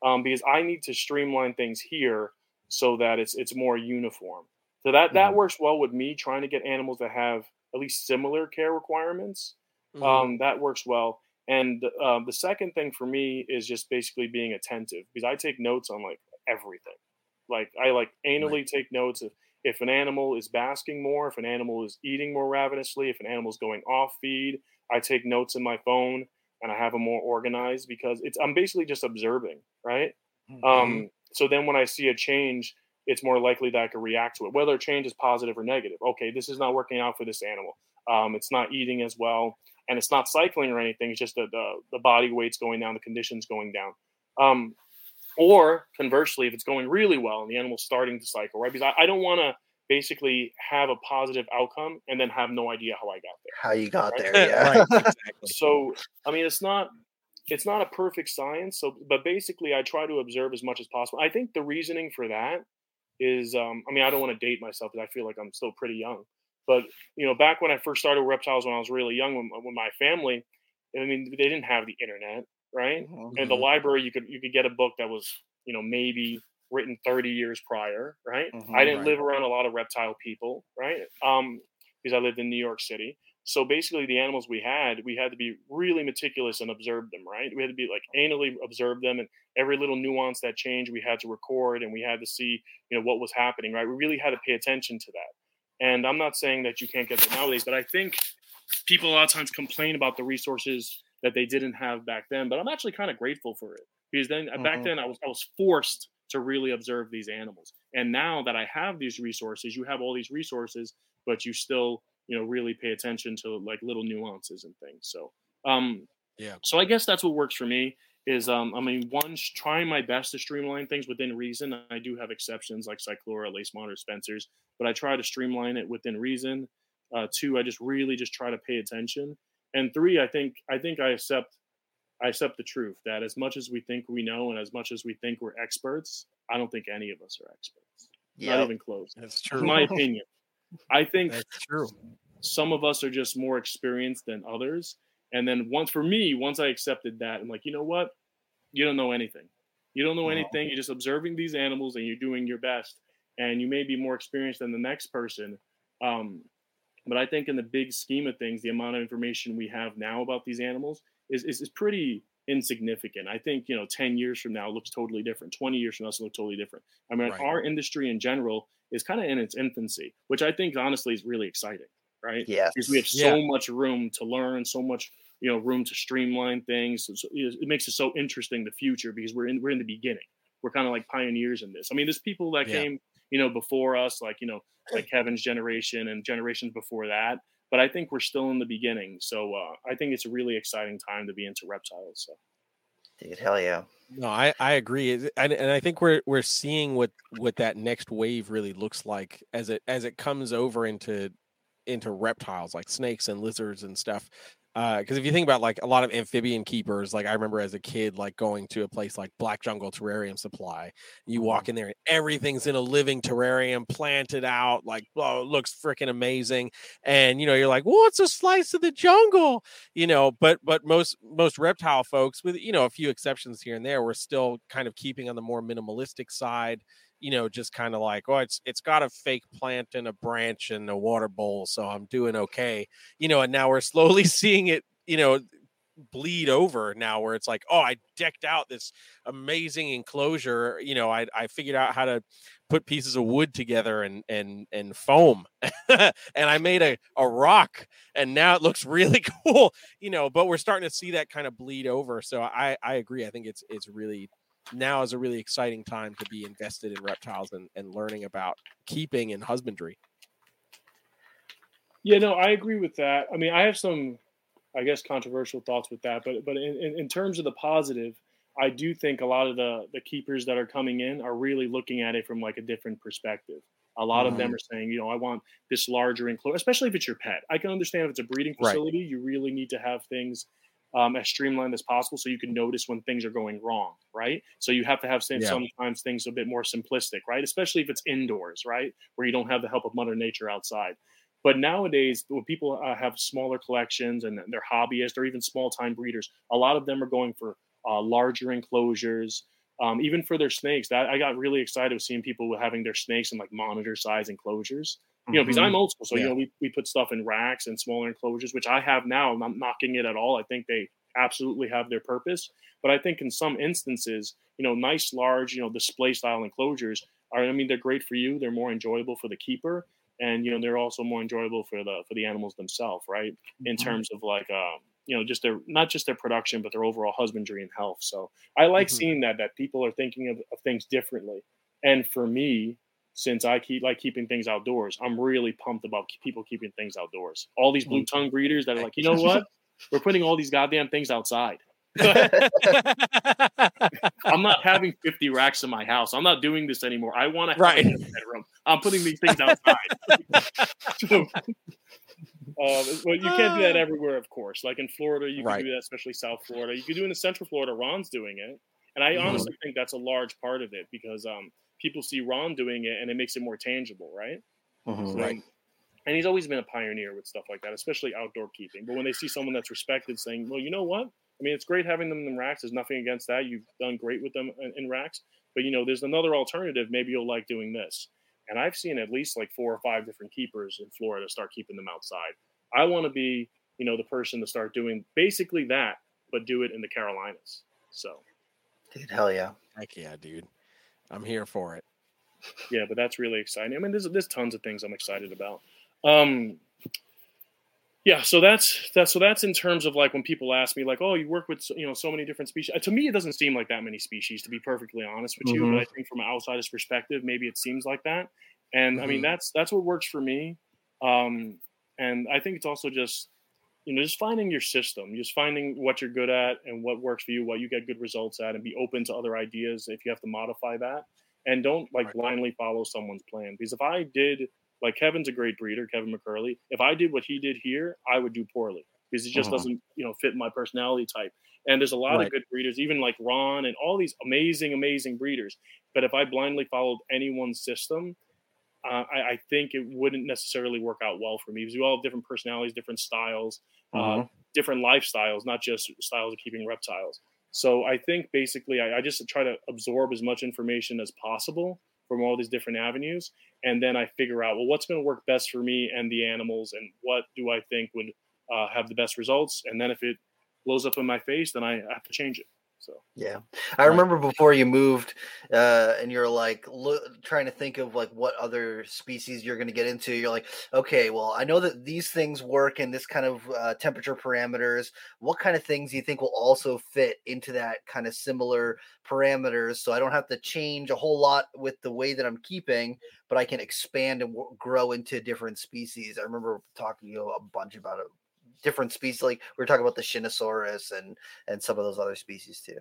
because I need to streamline things here so that it's more uniform. So that works well with me trying to get animals that have at least similar care requirements. That works well. And the second thing for me is just basically being attentive, because I take notes on like everything. Like I like anally take notes if an animal is basking more, if an animal is eating more ravenously, if an animal is going off feed. I take notes in my phone and I have them more organized, because I'm basically just observing, right? So then when I see a change, it's more likely that I could react to it, whether a change is positive or negative. Okay, this is not working out for this animal. It's not eating as well, and it's not cycling or anything. It's just the body weight's going down, the conditions going down. Or conversely, if it's going really well and the animal's starting to cycle, right? Because I don't want to basically have a positive outcome and then have no idea how I got there. How you got right? there, yeah. Right, exactly. So, I mean, it's not a perfect science. So, but basically, I try to observe as much as possible. I think the reasoning for that is, I mean, I don't want to date myself because I feel like I'm still pretty young. But back when I first started with reptiles, when I was really young, when my family, I mean, they didn't have the internet, right? And the library, you could get a book that was, maybe written 30 years prior, right? I didn't live around a lot of reptile people, right? Because I lived in New York City. So basically, the animals we had to be really meticulous and observe them, right? We had to be like anally observe them, and every little nuance that changed, we had to record, and we had to see, what was happening, right? We really had to pay attention to that. And I'm not saying that you can't get that nowadays, but I think people a lot of times complain about the resources that they didn't have back then. But I'm actually kind of grateful for it, because then back then I was forced to really observe these animals. And now that I have these resources, you have all these resources, but you still really pay attention to like little nuances and things. So so I guess that's what works for me is I mean, one, trying my best to streamline things within reason. I do have exceptions like Cyclura, Lace Monitor, Spencer's, but I try to streamline it within reason. Two, I just really just try to pay attention. And three, I think I accept the truth that as much as we think we know and as much as we think we're experts, I don't think any of us are experts. Not even close. That's true. In my opinion. I think that's true. Some of us are just more experienced than others. And then once I accepted that, I'm like, you know what? You don't know anything. You don't know anything. You're just observing these animals and you're doing your best. And you may be more experienced than the next person. But I think in the big scheme of things, the amount of information we have now about these animals is pretty insignificant. I think, 10 years from now, it looks totally different. 20 years from now, it looks totally different. I mean, our industry in general is kind of in its infancy, which I think honestly is really exciting, right? Yes. Because we have so much room to learn, so much, room to streamline things. So it makes it so interesting, the future, because we're in the beginning. We're kind of like pioneers in this. I mean, there's people that came, before us, like, like Kevin's generation and generations before that. But I think we're still in the beginning. So I think it's a really exciting time to be into reptiles. So. Dude, hell yeah. No, I agree. And I think we're seeing what that next wave really looks like as it comes over into reptiles like snakes and lizards and stuff. Because if you think about like a lot of amphibian keepers, like I remember as a kid, like going to a place like Black Jungle Terrarium Supply, you walk in there and everything's in a living terrarium planted out, like, oh, it looks freaking amazing. And, you're like, well, it's a slice of the jungle, but most reptile folks, with, a few exceptions here and there, we're still kind of keeping on the more minimalistic side. Just kind of like, oh, it's got a fake plant and a branch and a water bowl, so I'm doing okay. And now we're slowly seeing it, bleed over now, where it's like, oh, I decked out this amazing enclosure. I figured out how to put pieces of wood together and foam, and I made a rock, and now it looks really cool. But we're starting to see that kind of bleed over. So I agree. I think it's really. Now is a really exciting time to be invested in reptiles and learning about keeping and husbandry. Yeah, no, I agree with that. I mean, I have some, I guess, controversial thoughts with that, but in terms of the positive, I do think a lot of the keepers that are coming in are really looking at it from like a different perspective. A lot of them are saying, I want this larger enclosure, especially if it's your pet. I can understand if it's a breeding facility, you really need to have things as streamlined as possible so you can notice when things are going wrong, right? So you have to have sometimes things a bit more simplistic, right? Especially if it's indoors, right? Where you don't have the help of Mother Nature outside. But nowadays, when people have smaller collections and they're hobbyists or even small-time breeders, a lot of them are going for larger enclosures, Even for their snakes, that I got really excited with seeing people having their snakes in like monitor size enclosures. Because I'm old school, so we put stuff in racks and smaller enclosures, which I have now. I'm not knocking it at all. I think they absolutely have their purpose, but I think in some instances, nice large, display style enclosures are. I mean, they're great for you. They're more enjoyable for the keeper, and they're also more enjoyable for the animals themselves, right? In terms of like just their not just their production, but their overall husbandry and health. So I like seeing that people are thinking of things differently. And for me, since I keeping things outdoors, I'm really pumped about people keeping things outdoors. All these blue tongue breeders that are like, you know what? We're putting all these goddamn things outside. I'm not having 50 racks in my house. I'm not doing this anymore. I want to have a bedroom. I'm putting these things outside. Well, you can't do that everywhere, of course. Like in Florida, you can do that, especially South Florida. You can do it in Central Florida. Ron's doing it. And I honestly think that's a large part of it because people see Ron doing it and it makes it more tangible, right? And he's always been a pioneer with stuff like that, especially outdoor keeping. But when they see someone that's respected saying, well, you know what? I mean, it's great having them in racks. There's nothing against that. You've done great with them in racks. But, there's another alternative. Maybe you'll like doing this. And I've seen at least like 4 or 5 different keepers in Florida start keeping them outside. I want to be, the person to start doing basically that, but do it in the Carolinas. So. Dude, hell yeah. Heck yeah, dude. I'm here for it. Yeah, but that's really exciting. I mean, there's tons of things I'm excited about. So that's in terms of like when people ask me like, oh, you work with so many different species. To me, it doesn't seem like that many species, to be perfectly honest with you. But I think from an outsider's perspective, maybe it seems like that. And I mean, that's what works for me. And I think it's also just just finding your system, just finding what you're good at and what works for you, what you get good results at, and be open to other ideas if you have to modify that. And don't blindly follow someone's plan. Because if I did. Like Kevin's a great breeder, Kevin McCurley. If I did what he did here, I would do poorly because it just doesn't, fit my personality type. And there's a lot of good breeders, even like Ron and all these amazing, amazing breeders. But if I blindly followed anyone's system, I think it wouldn't necessarily work out well for me because we all have different personalities, different styles, different lifestyles, not just styles of keeping reptiles. So I think basically I just try to absorb as much information as possible from all these different avenues. And then I figure out, well, what's going to work best for me and the animals, and what do I think would have the best results? And then if it blows up in my face, then I have to change it. So yeah, I remember before you moved, and you're like trying to think of like what other species you're going to get into. You're like, okay, well, I know that these things work in this kind of temperature parameters. What kind of things do you think will also fit into that kind of similar parameters? So I don't have to change a whole lot with the way that I'm keeping, but I can expand and grow into different species. I remember talking to you a bunch about it. Different species, like we were talking about the Shinosaurus and some of those other species too.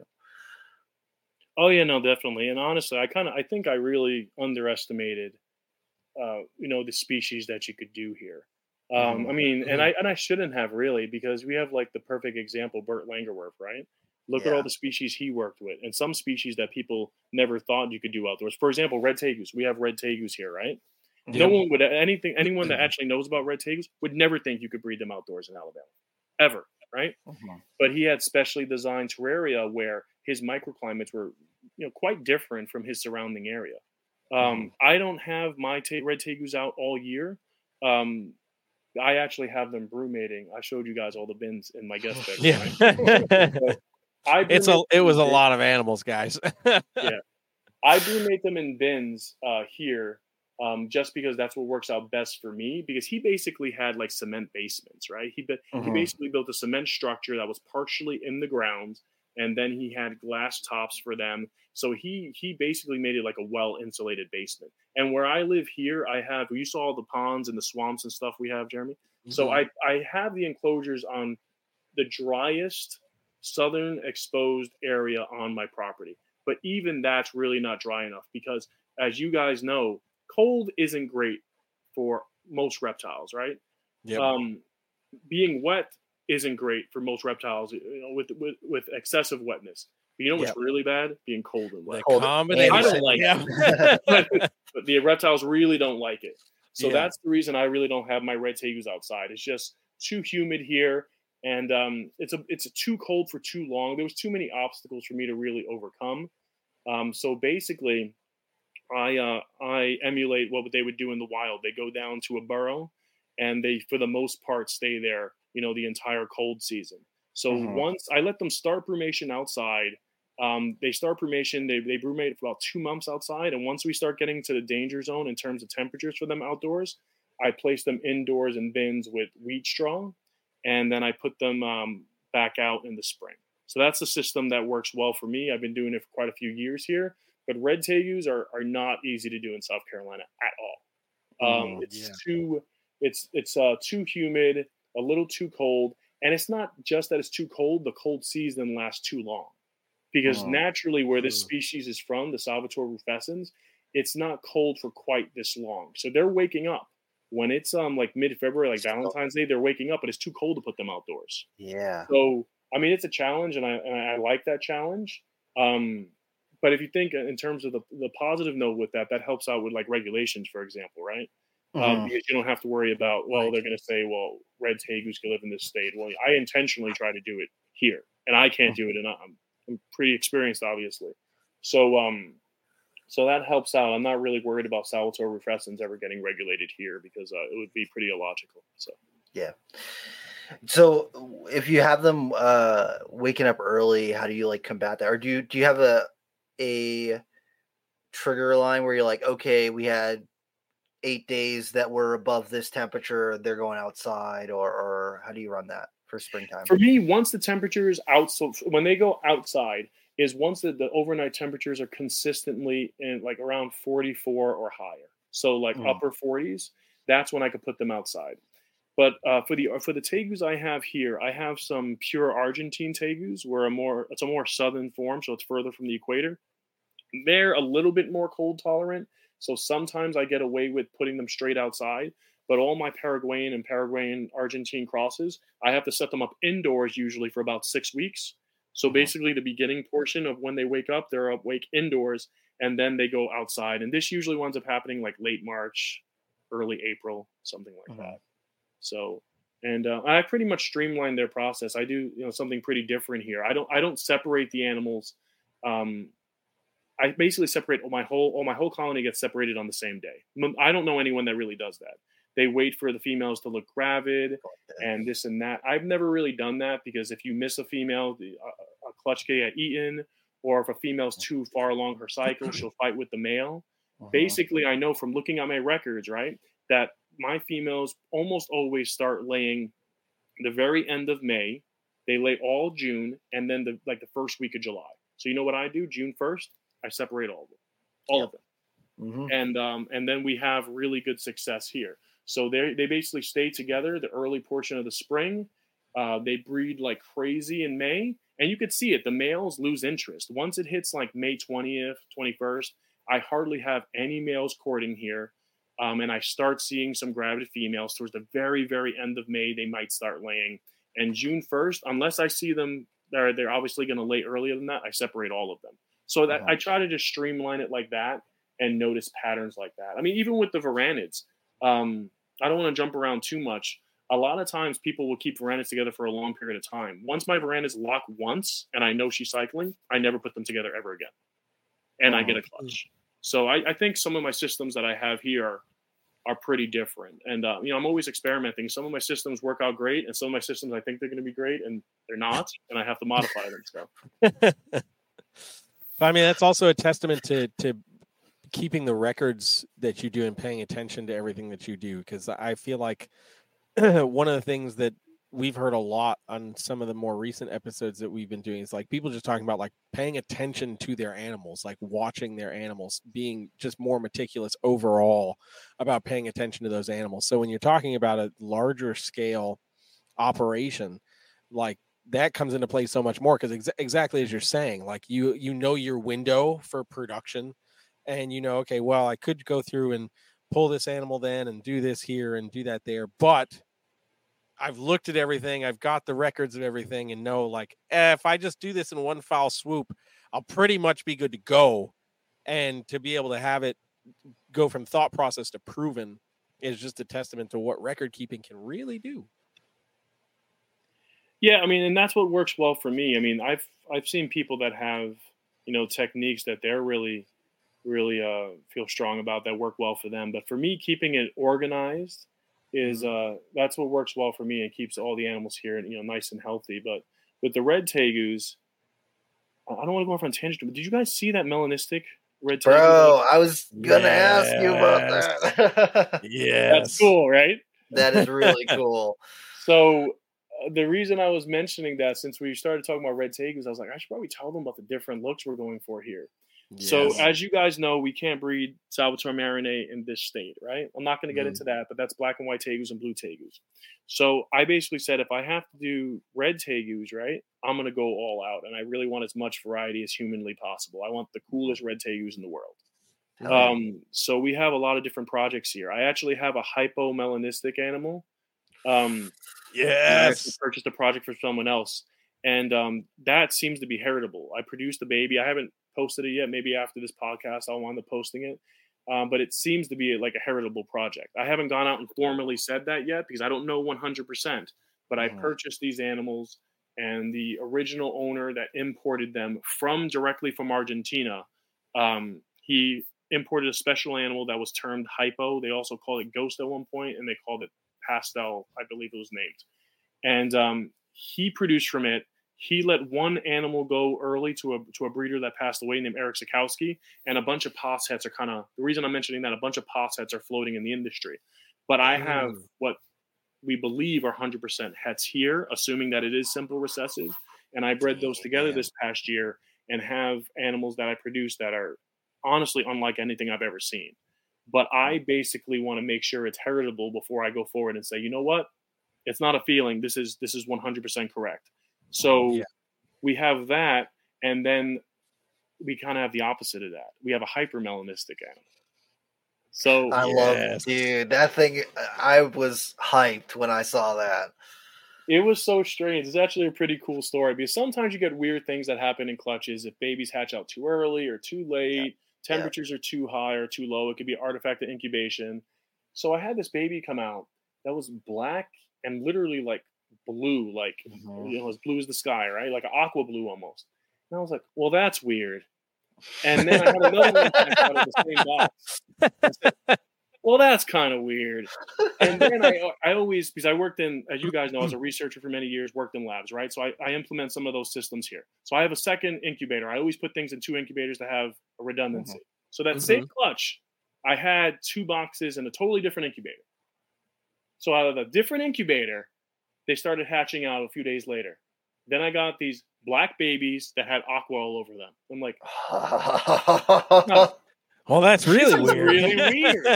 Oh yeah, no, definitely. And honestly, I think I really underestimated, the species that you could do here. I mean, and I shouldn't have really, because we have like the perfect example, Bert Langerwerf, right? Look at all the species he worked with, and some species that people never thought you could do outdoors. For example, red tegus. We have red tegus here, right? No one would anyone that actually knows about red tegus would never think you could breed them outdoors in Alabama, ever, right? But he had specially designed terraria where his microclimates were, quite different from his surrounding area. I don't have my red tegus out all year. I actually have them brumating. I showed you guys all the bins in my guest bedroom. Right? It was a lot of animals, guys. Yeah, I brumate them in bins here. Just because that's what works out best for me, because he basically had like cement basements, right? He basically built a cement structure that was partially in the ground, and then he had glass tops for them. So he basically made it like a well-insulated basement. And where I live here, you saw all the ponds and the swamps and stuff we have, Jeremy. So I have the enclosures on the driest southern exposed area on my property. But even that's really not dry enough because, as you guys know, cold isn't great for most reptiles, right? Being wet isn't great for most reptiles, with excessive wetness. But what's really bad? Being cold and wet. I don't like it. But the reptiles really don't like it. So that's the reason I really don't have my red tegus outside. It's just too humid here, and it's too cold for too long. There was too many obstacles for me to really overcome. So basically, I emulate what they would do in the wild. They go down to a burrow, and they, for the most part, stay there, the entire cold season. So once I let them start brumation outside, they start brumation. They brumate for about 2 months outside, and once we start getting to the danger zone in terms of temperatures for them outdoors, I place them indoors in bins with wheat straw, and then I put them back out in the spring. So that's the system that works well for me. I've been doing it for quite a few years here. But red tegus are not easy to do in South Carolina at all. It's too humid, a little too cold, and it's not just that it's too cold. The cold season lasts too long, because naturally, where this species is from, the Salvatore rufescens, it's not cold for quite this long. So they're waking up when it's like mid-February, like Valentine's Day. They're waking up, but it's too cold to put them outdoors. Yeah. So I mean, it's a challenge, and I like that challenge. But if you think in terms of the positive note with that helps out with like regulations, for example, right? Because you don't have to worry about, well, they're going to say, well, red tegus can live in this state. Well, I intentionally try to do it here, and I can't do it, and I'm pretty experienced, obviously. So so that helps out. I'm not really worried about Salvatore rufescens ever getting regulated here, because it would be pretty illogical. So yeah. So if you have them waking up early, how do you like combat that? Or do you have a trigger line where you're like, okay, we had 8 days that were above this temperature, they're going outside, or how do you run that for springtime? For me, once the temperature is out, so when they go outside, is once the overnight temperatures are consistently in like around 44 or higher, so like upper 40s, that's when I could put them outside. But for the tegus I have here, I have some pure Argentine tegus, where it's a more southern form, so it's further from the equator. They're a little bit more cold tolerant, so sometimes I get away with putting them straight outside. But all my Paraguayan Argentine crosses, I have to set them up indoors usually for about 6 weeks. So basically, the beginning portion of when they wake up, they're awake indoors, and then they go outside. And this usually winds up happening like late March, early April, something like that. So, and I pretty much streamlined their process. I do something pretty different here. I don't separate the animals. I basically separate my whole colony gets separated on the same day. I don't know anyone that really does that. They wait for the females to look gravid and this and that. I've never really done that, because if you miss a female, a clutch get eaten, or if a female's too far along her cycle, she'll fight with the male. Basically, I know from looking at my records, right, that my females almost always start laying the very end of May. They lay all June, and then the first week of July. So you know what I do? June 1st, I separate all of them, and then we have really good success here. So they basically stay together the early portion of the spring. They breed like crazy in May, and you could see it. The males lose interest once it hits like May 20th, 21st. I hardly have any males courting here, and I start seeing some gravid females towards the very, very end of May. They might start laying, and June 1st, unless I see them, they're obviously going to lay earlier than that. I separate all of them. So that I try to just streamline it like that and notice patterns like that. I mean, even with the Varanids, I don't want to jump around too much. A lot of times people will keep Varanids together for a long period of time. Once my Varanids lock once and I know she's cycling, I never put them together ever again. And I get a clutch. So I think some of my systems that I have here are pretty different. And, I'm always experimenting. Some of my systems work out great, and some of my systems I think they're going to be great, and they're not, and I have to modify them. So. But I mean, that's also a testament to keeping the records that you do and paying attention to everything that you do. Because I feel like one of the things that we've heard a lot on some of the more recent episodes that we've been doing is like people just talking about like paying attention to their animals, like watching their animals, being just more meticulous overall about paying attention to those animals. So when you're talking about a larger scale operation, like that comes into play so much more, because exactly as you're saying, like you know your window for production, and okay, well, I could go through and pull this animal then and do this here and do that there, but I've looked at everything, I've got the records of everything, and know like if I just do this in one foul swoop, I'll pretty much be good to go. And to be able to have it go from thought process to proven is just a testament to what record keeping can really do. Yeah, I mean, and that's what works well for me. I mean, I've seen people that have techniques that they're really feel strong about that work well for them. But for me, keeping it organized is that's what works well for me and keeps all the animals here nice and healthy. But with the red tegus, I don't want to go off on a tangent, but did you guys see that melanistic red tegu? Bro, I was gonna ask you about that. That's cool, right? That is really cool. So the reason I was mentioning that, since we started talking about red tegus, I was like, I should probably tell them about the different looks we're going for here. Yes. So as you guys know, we can't breed Salvatore Marine in this state, right? I'm not going to get into that, but that's black and white tegus and blue tegus. So I basically said, if I have to do red tegus, right, I'm going to go all out. And I really want as much variety as humanly possible. I want the coolest red tegus in the world. So we have a lot of different projects here. I actually have a hypomelanistic animal. I actually purchased a project for someone else. And that seems to be heritable. I produced a baby. I haven't posted it yet. Maybe after this podcast, I'll wind up posting it. But it seems to be like a heritable project. I haven't gone out and formally said that yet because I don't know 100%. But I purchased these animals, and the original owner that imported them directly from Argentina, he imported a special animal that was termed hypo. They also called it ghost at one point, and they called it pastel, I believe it was named. And he produced from it. He let one animal go early to a breeder that passed away named Eric Sikowski, and a bunch of POS hets are the reason I'm mentioning that, a bunch of POS hets are floating in the industry. But I have what we believe are 100% hets here, assuming that it is simple recessive. And I bred those together this past year and have animals that I produce that are honestly unlike anything I've ever seen. But I basically want to make sure it's heritable before I go forward and say, you know what? It's not a feeling. This is 100% correct. So we have that, and then we kind of have the opposite of that. We have a hypermelanistic animal. So I love it, dude. That thing, I was hyped when I saw that. It was so strange. It's actually a pretty cool story because sometimes you get weird things that happen in clutches. If babies hatch out too early or too late, temperatures are too high or too low, it could be an artifact of incubation. So I had this baby come out that was black and literally like blue, like as blue as the sky, right? Like an aqua blue almost. And I was like, well, that's weird. And then I had another one hatch out of the same box. I said, well, that's kind of weird. And then I always, because I worked in, as you guys know, as a researcher for many years, worked in labs, right? So I implement some of those systems here. So I have a second incubator. I always put things in 2 incubators to have a redundancy. So that same clutch, I had 2 boxes in a totally different incubator. So out of a different incubator, they started hatching out a few days later. Then I got these black babies that had aqua all over them. I'm like, well, that's really weird. Really weird.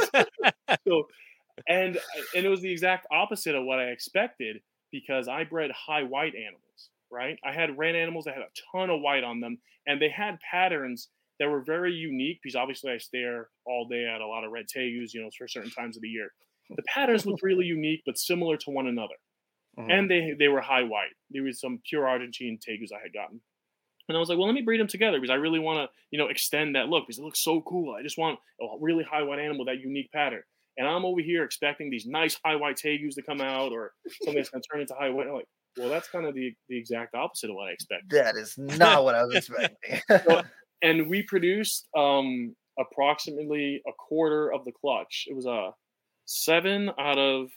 And it was the exact opposite of what I expected because I bred high white animals, right? I had red animals that had a ton of white on them, and they had patterns that were very unique because obviously I stare all day at a lot of red tegus, for certain times of the year. The patterns looked really unique, but similar to one another. And they were high white. There was some pure Argentine tegus I had gotten. And I was like, well, let me breed them together because I really want to, extend that look because it looks so cool. I just want a really high white animal, that unique pattern. And I'm over here expecting these nice high white tegus to come out or something that's going to turn into high white. I'm like, well, that's kind of the exact opposite of what I expected. That is not what I was expecting. And we produced approximately a quarter of the clutch. It was a 7 out of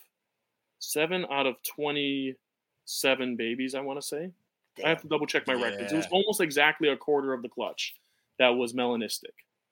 27 babies, I want to say. Damn. I have to double check my records. It was almost exactly a quarter of the clutch that was melanistic.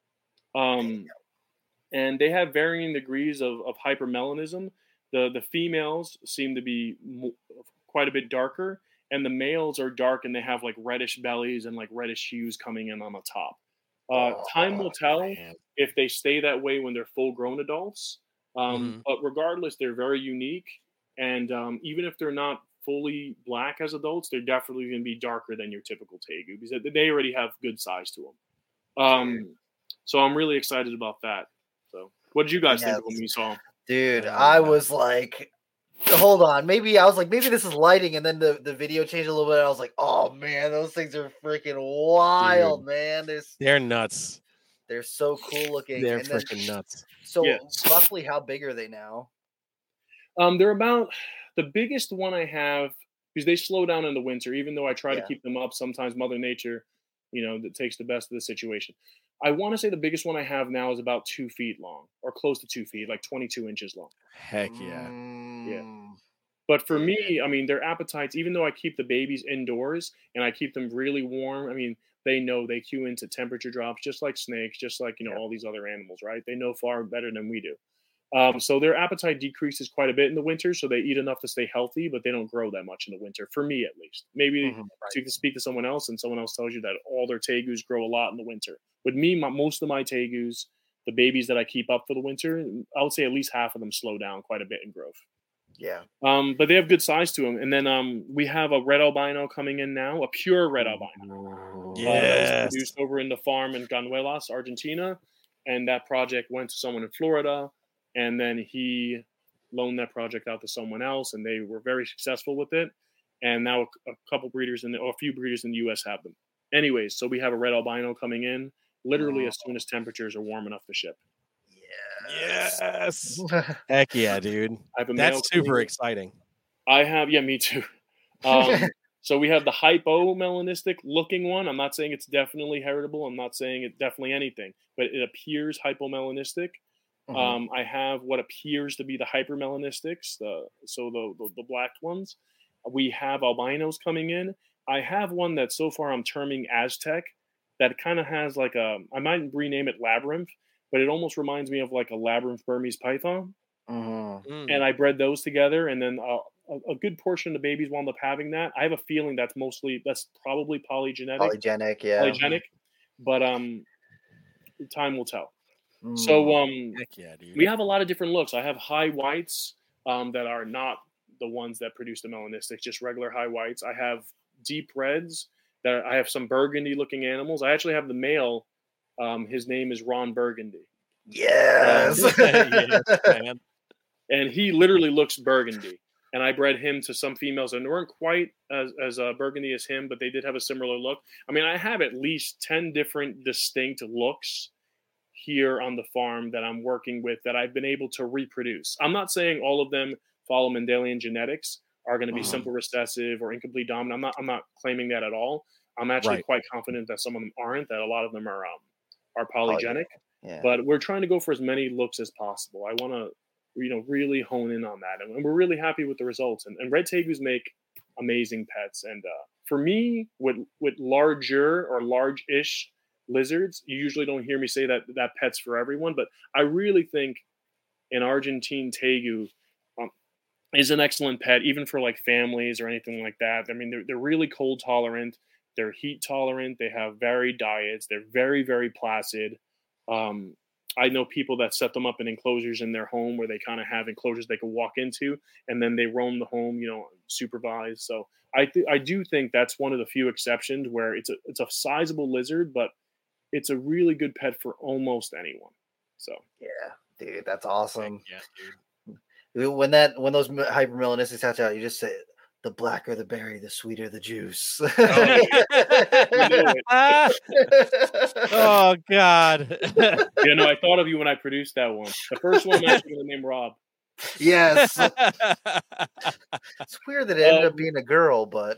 And they have varying degrees of hypermelanism. The females seem to be quite a bit darker, and the males are dark and they have like reddish bellies and like reddish hues coming in on the top. Time will tell if they stay that way when they're full-grown adults. But regardless, they're very unique. And even if they're not fully black as adults, they're definitely going to be darker than your typical tegu because they already have good size to them. So I'm really excited about that. So what did you guys think when you saw them? Dude, I was like, hold on. Maybe this is lighting. And then the video changed a little bit. I was like, oh, man, those things are freaking wild, man. They're nuts. They're so cool looking. They're freaking nuts. So roughly how big are they now? They're about the biggest one I have because they slow down in the winter. Even though I try to keep them up, sometimes Mother Nature that takes the best of the situation. I want to say the biggest one I have now is about 2 feet long, or close to 2 feet, like 22 inches long. Heck yeah. Yeah. But for me, I mean, their appetites, even though I keep the babies indoors and I keep them really warm, I mean, they know they cue into temperature drops, just like snakes, just like, all these other animals, right? They know far better than we do. So their appetite decreases quite a bit in the winter. So they eat enough to stay healthy, but they don't grow that much in the winter, for me at least. Maybe you can speak to someone else and someone else tells you that all their tegus grow a lot in the winter. With me, most of my tegus, the babies that I keep up for the winter, I would say at least half of them slow down quite a bit in growth. Yeah. But they have good size to them. And then we have a red albino coming in now, a pure red albino. That was produced over in the farm in Cañuelas, Argentina. And that project went to someone in Florida. And then he loaned that project out to someone else, and they were very successful with it. And now a couple breeders a few breeders in the U.S. have them. Anyways, so we have a red albino coming in literally as soon as temperatures are warm enough to ship. Yes. Heck yeah, dude. That's super exciting. Me too. So we have the hypomelanistic looking one. I'm not saying it's definitely heritable. I'm not saying it's definitely anything, but it appears hypomelanistic. I have what appears to be the hypermelanistics, the black ones. We have albinos coming in. I have one that so far I'm terming Aztec, that kind of has like I might rename it Labyrinth, but it almost reminds me of like a Labyrinth Burmese python. And I bred those together, and then a good portion of the babies wound up having that. I have a feeling that's probably polygenetic. Polygenic, but time will tell. So heck yeah, dude. We have a lot of different looks. I have high whites that are not the ones that produce the melanistics, just regular high whites. I have deep reds. I have some burgundy looking animals. I actually have the male. His name is Ron Burgundy. Yes. Yes, man. And he literally looks burgundy. And I bred him to some females that weren't quite as burgundy as him, but they did have a similar look. I mean, I have at least 10 different distinct looks here on the farm that I'm working with that I've been able to reproduce. I'm not saying all of them follow Mendelian genetics, are going to be simple recessive or incomplete dominant. I'm not claiming that at all. I'm actually quite confident that some of them aren't, that a lot of them are polygenic. But we're trying to go for as many looks as possible. I want to really hone in on that, and we're really happy with the results. And red tegus make amazing pets. And for me, with larger or large-ish lizards, you usually don't hear me say that pet's for everyone, but I really think an Argentine tegu is an excellent pet, even for like families or anything like that. I mean, they're really cold tolerant, they're heat tolerant, they have varied diets, they're very, very placid. I know people that set them up in enclosures in their home where they kind of have enclosures they can walk into, and then they roam the home, supervised. So I do think that's one of the few exceptions where it's a sizable lizard, but it's a really good pet for almost anyone. So yeah, dude, that's awesome. Yeah, dude. When those hypermelanistics hatch out, you just say, the blacker the berry, the sweeter the juice. Oh God. I thought of you when I produced that one. The first one I'm actually going to name Rob. Yes. It's weird that it ended up being a girl, but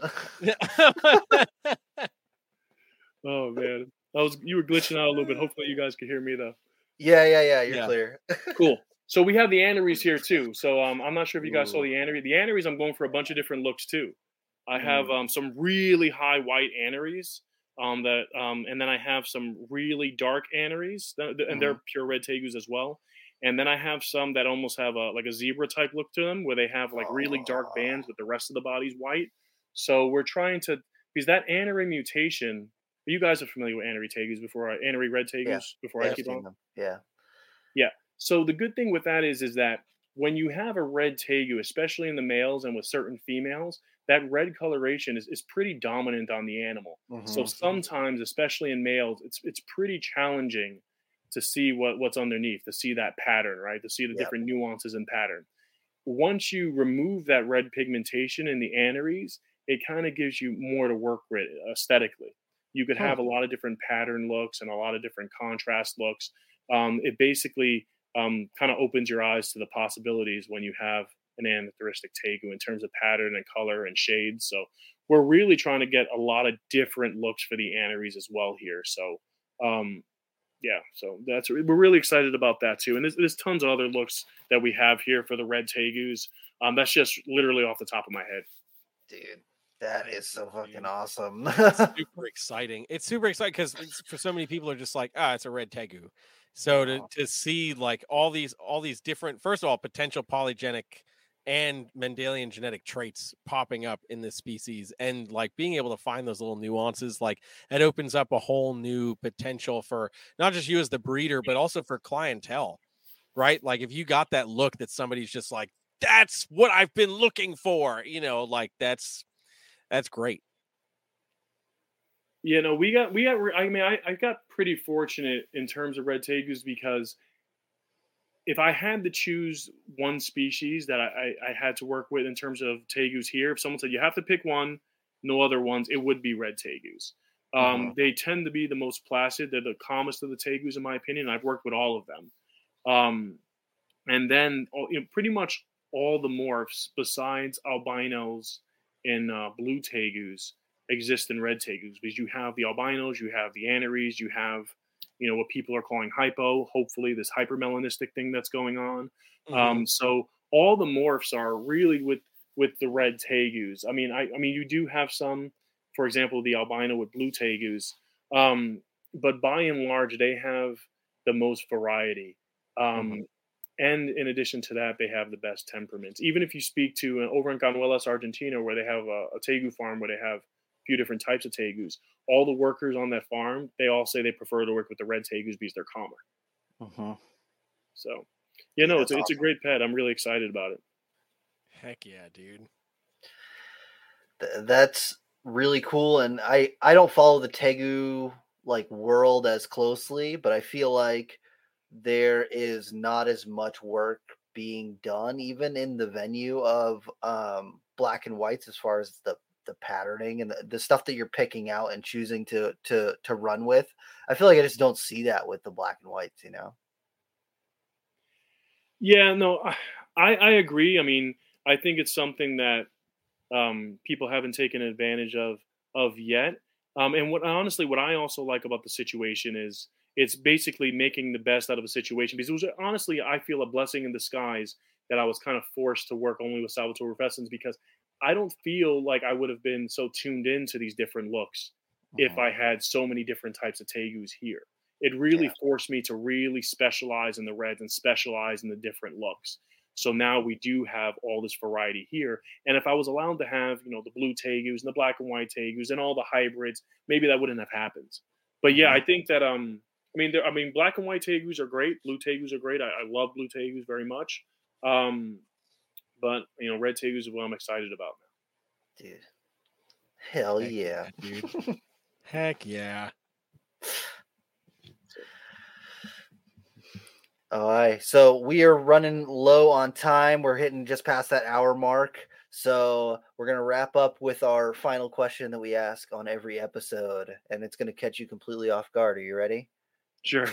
oh man. You were glitching out a little bit. Hopefully you guys can hear me though. Yeah. You're clear. Cool. So we have the Aneries here too. So I'm not sure if you guys saw the Aneries. The Aneries, I'm going for a bunch of different looks too. I have some really hhigh white Aneries, and then I have some really dark Aneries, and they're pure red tegus as well. And then I have some that almost have a zebra type look to them, where they have like really dark bands, but the rest of the body's white. So we're trying to, because that Anery mutation. You guys are familiar with Anery tegus Anery red tegus before I keep on them. Yeah. So the good thing with that is that when you have a red tegu, especially in the males and with certain females, that red coloration is pretty dominant on the animal. So sometimes, especially in males, it's pretty challenging to see what's underneath, to see that pattern, right? To see the different nuances and pattern. Once you remove that red pigmentation in the Aneries, it kind of gives you more to work with aesthetically. You could have a lot of different pattern looks and a lot of different contrast looks. It basically kind of opens your eyes to the possibilities when you have an anthropomorphic tegu in terms of pattern and color and shades. So we're really trying to get a lot of different looks for the aneries as well here. So, yeah, so we're really excited about that too. And there's tons of other looks that we have here for the red tegus. That's just literally off the top of my head. Dude, that is so fucking awesome. Super exciting. It's super exciting because for so many people are just like, it's a red tegu. So to see like all these different, first of all, potential polygenic and Mendelian genetic traits popping up in this species, and like being able to find those little nuances, like it opens up a whole new potential for not just you as the breeder, but also for clientele, right? Like if you got that look that somebody's just like, that's what I've been looking for, like that's great. You know, I got pretty fortunate in terms of red tegus, because if I had to choose one species that I had to work with in terms of tegus here, if someone said you have to pick one, no other ones, it would be red tegus. They tend to be the most placid. They're the calmest of the tegus, in my opinion. I've worked with all of them. And then pretty much all the morphs besides albinos and blue tegus exist in red tegus, because you have the albinos, you have the aneries, you have what people are calling hypo, hopefully this hypermelanistic thing that's going on. So all the morphs are really with the red tegus. I mean, you do have some, for example, the albino with blue tegus, but by and large, they have the most variety. And in addition to that, they have the best temperaments. Even if you speak to over in Canuelas, Argentina, where they have a tegu farm where they have a few different types of tegus, all the workers on that farm, they all say they prefer to work with the red tegus because they're calmer. So, it's awesome. It's a great pet. I'm really excited about it. Heck yeah, dude. That's really cool. And I don't follow the tegu like world as closely, but I feel like there is not as much work being done even in the venue of black and whites as far as the patterning and the stuff that you're picking out and choosing to run with. I feel like I just don't see that with the black and whites, Yeah, no, I agree. I mean, I think it's something that people haven't taken advantage of yet. And what I also like about the situation is it's basically making the best out of a situation, because it was honestly, I feel, a blessing in disguise that I was kind of forced to work only with Salvatore Rufessens, because I don't feel like I would have been so tuned into these different looks if I had so many different types of tegus here. It really forced me to really specialize in the reds and specialize in the different looks. So now we do have all this variety here. And if I was allowed to have, the blue tegus and the black and white tegus and all the hybrids, maybe that wouldn't have happened. But yeah, I think that, black and white tegus are great. Blue tegus are great. I love blue tegus very much. But red tegus is what I'm excited about now. Dude, hell yeah, dude. Heck yeah. All right, so we are running low on time. We're hitting just past that hour mark. So we're going to wrap up with our final question that we ask on every episode, and it's going to catch you completely off guard. Are you ready? Sure.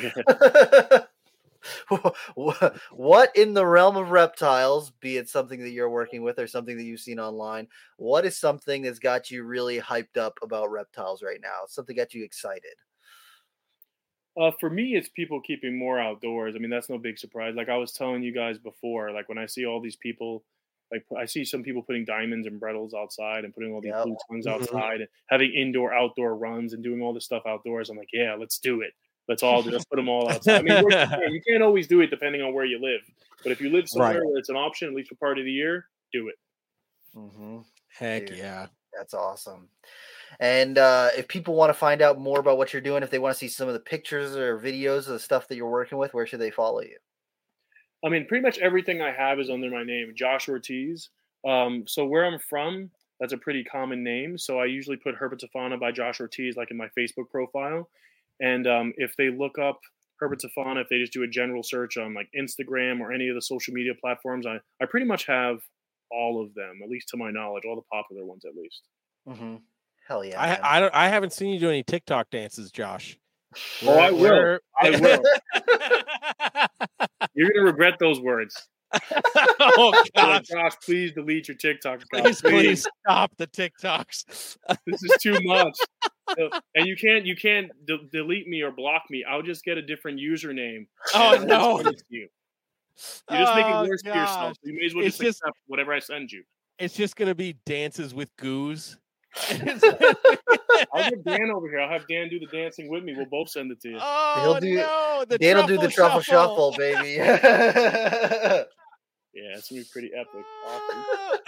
What in the realm of reptiles, be it something that you're working with or something that you've seen online, what is something that's got you really hyped up about reptiles right now? Something got you excited? For me, it's people keeping more outdoors. I mean, that's no big surprise. Like I was telling you guys before, like when I see all these people, like I see some people putting diamonds and Brettles outside and putting all these blue tongues outside and having outdoor runs and doing all this stuff outdoors. I'm like, yeah, let's do it. Let's put them all outside. I mean, you can't always do it depending on where you live. But if you live somewhere where it's an option, at least for part of the year, do it. Heck dude, yeah. That's awesome. And if people want to find out more about what you're doing, if they want to see some of the pictures or videos of the stuff that you're working with, where should they follow you? I mean, pretty much everything I have is under my name, Josh Ortiz. So where I'm from, that's a pretty common name. So I usually put Herpetofauna by Josh Ortiz, like in my Facebook profile. And if they look up Herpetofauna, if they just do a general search on like Instagram or any of the social media platforms, I pretty much have all of them, at least to my knowledge, all the popular ones at least. Hell yeah! I haven't seen you do any TikTok dances, Josh. I will. You're gonna regret those words. Oh gosh. Josh, please delete your TikTok account. Please stop the TikToks. This is too much. And you can't delete me or block me. I'll just get a different username. Oh no! You just make it worse for yourself. You may as well just accept whatever I send you. It's just gonna be Dances with Goose. I'll get Dan over here. I'll have Dan do the dancing with me. We'll both send it to you. Oh Dan will do the truffle shuffle, baby. Yeah, it's gonna be pretty epic. Awesome.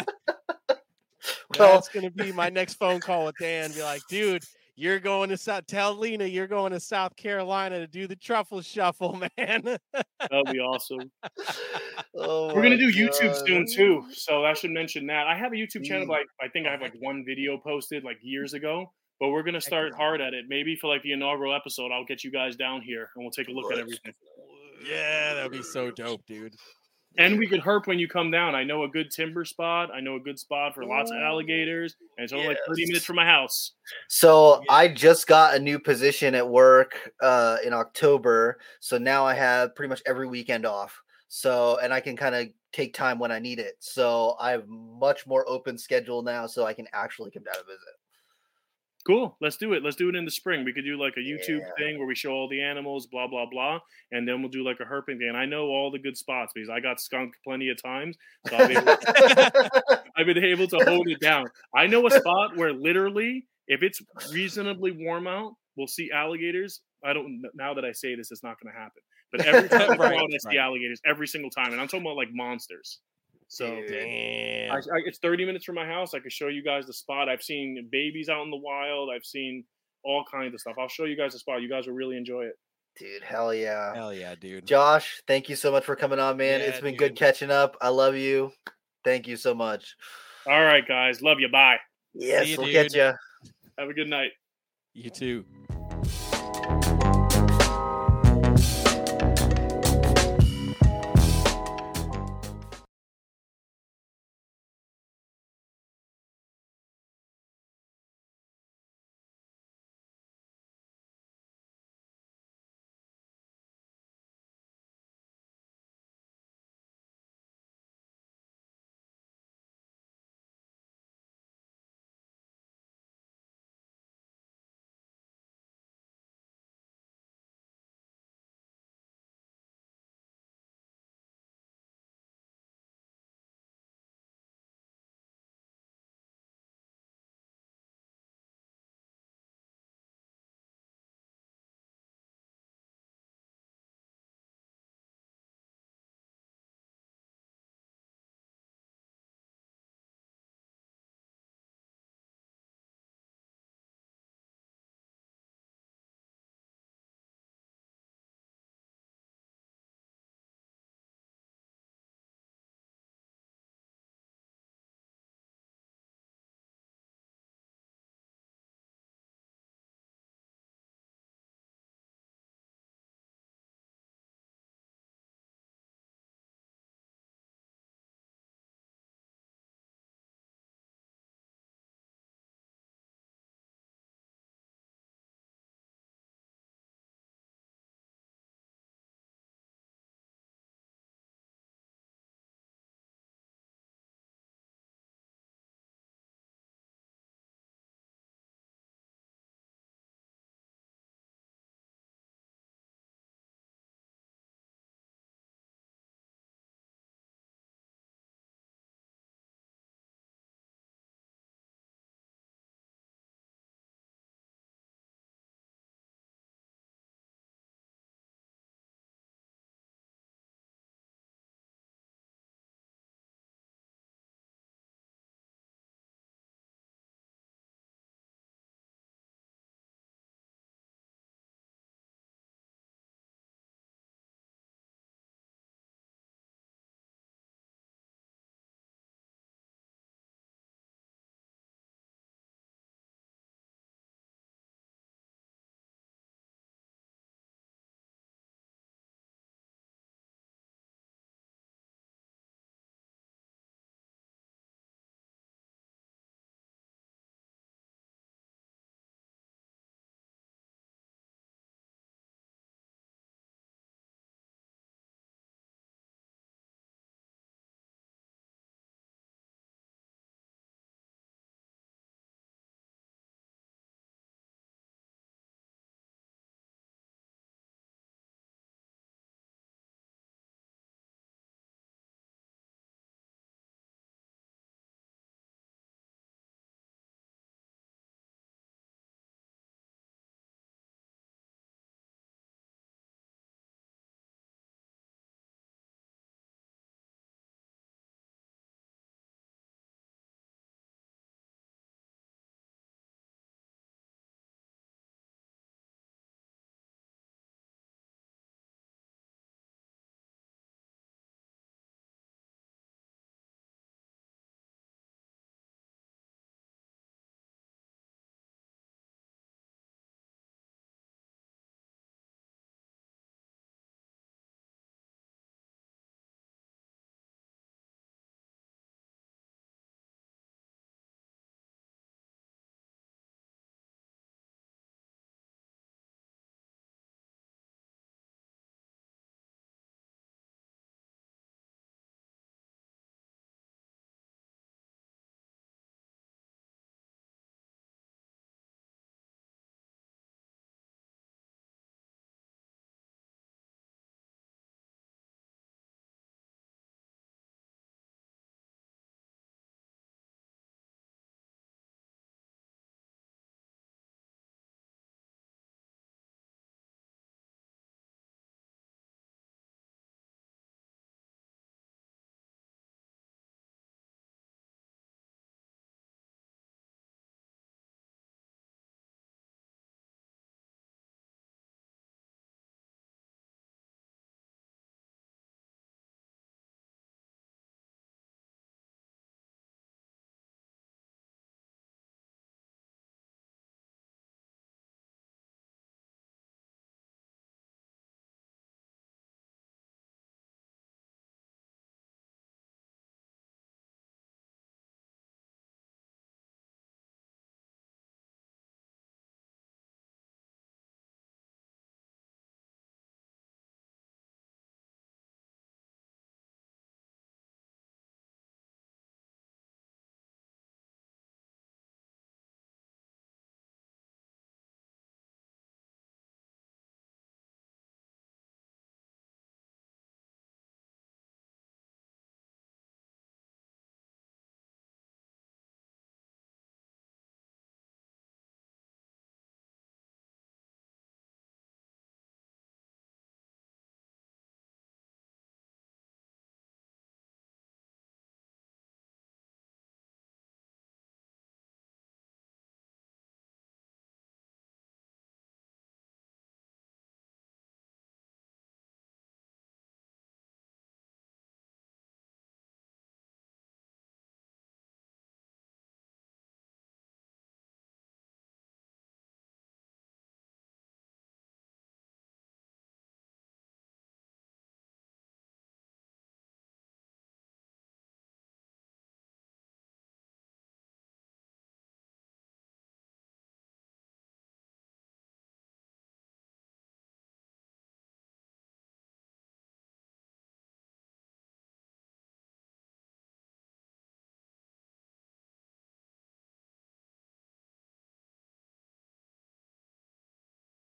That's gonna be my next phone call with Dan. Be like, dude, you're going to tell Lena you're going to South Carolina to do the truffle shuffle, man. That'll be awesome. We're gonna do YouTube soon too, so I should mention that. I have a YouTube channel, but I think I have like one video posted like years ago. But we're gonna start hard at it. Maybe for like the inaugural episode, I'll get you guys down here and we'll take a look at everything. Yeah, that'd be so dope, dude. And we could herp when you come down. I know a good timber spot. I know a good spot for lots of alligators. And it's only like 30 minutes from my house. So I just got a new position at work in October. So now I have pretty much every weekend off. So, and I can kind of take time when I need it. So I have much more open schedule now. So I can actually come down and visit. Cool. Let's do it. Let's do it in the spring. We could do like a YouTube thing where we show all the animals, blah, blah, blah. And then we'll do like a herping thing. And I know all the good spots because I got skunked plenty of times. So I've been able to hold it down. I know a spot where literally, if it's reasonably warm out, we'll see alligators. Now that I say this, it's not going to happen. But every time I go out, I see alligators every single time. And I'm talking about like monsters. So damn. It's 30 minutes from my house. I can show you guys the spot. I've seen babies out in the wild. I've seen all kinds of stuff. I'll show you guys the spot. You guys will really enjoy it. Dude, hell yeah. Hell yeah, dude. Josh, thank you so much for coming on, man. It's been good catching up. I love you. Thank you so much. All right, guys. Love you. Bye. Yes, we'll catch you. Have a good night. You too.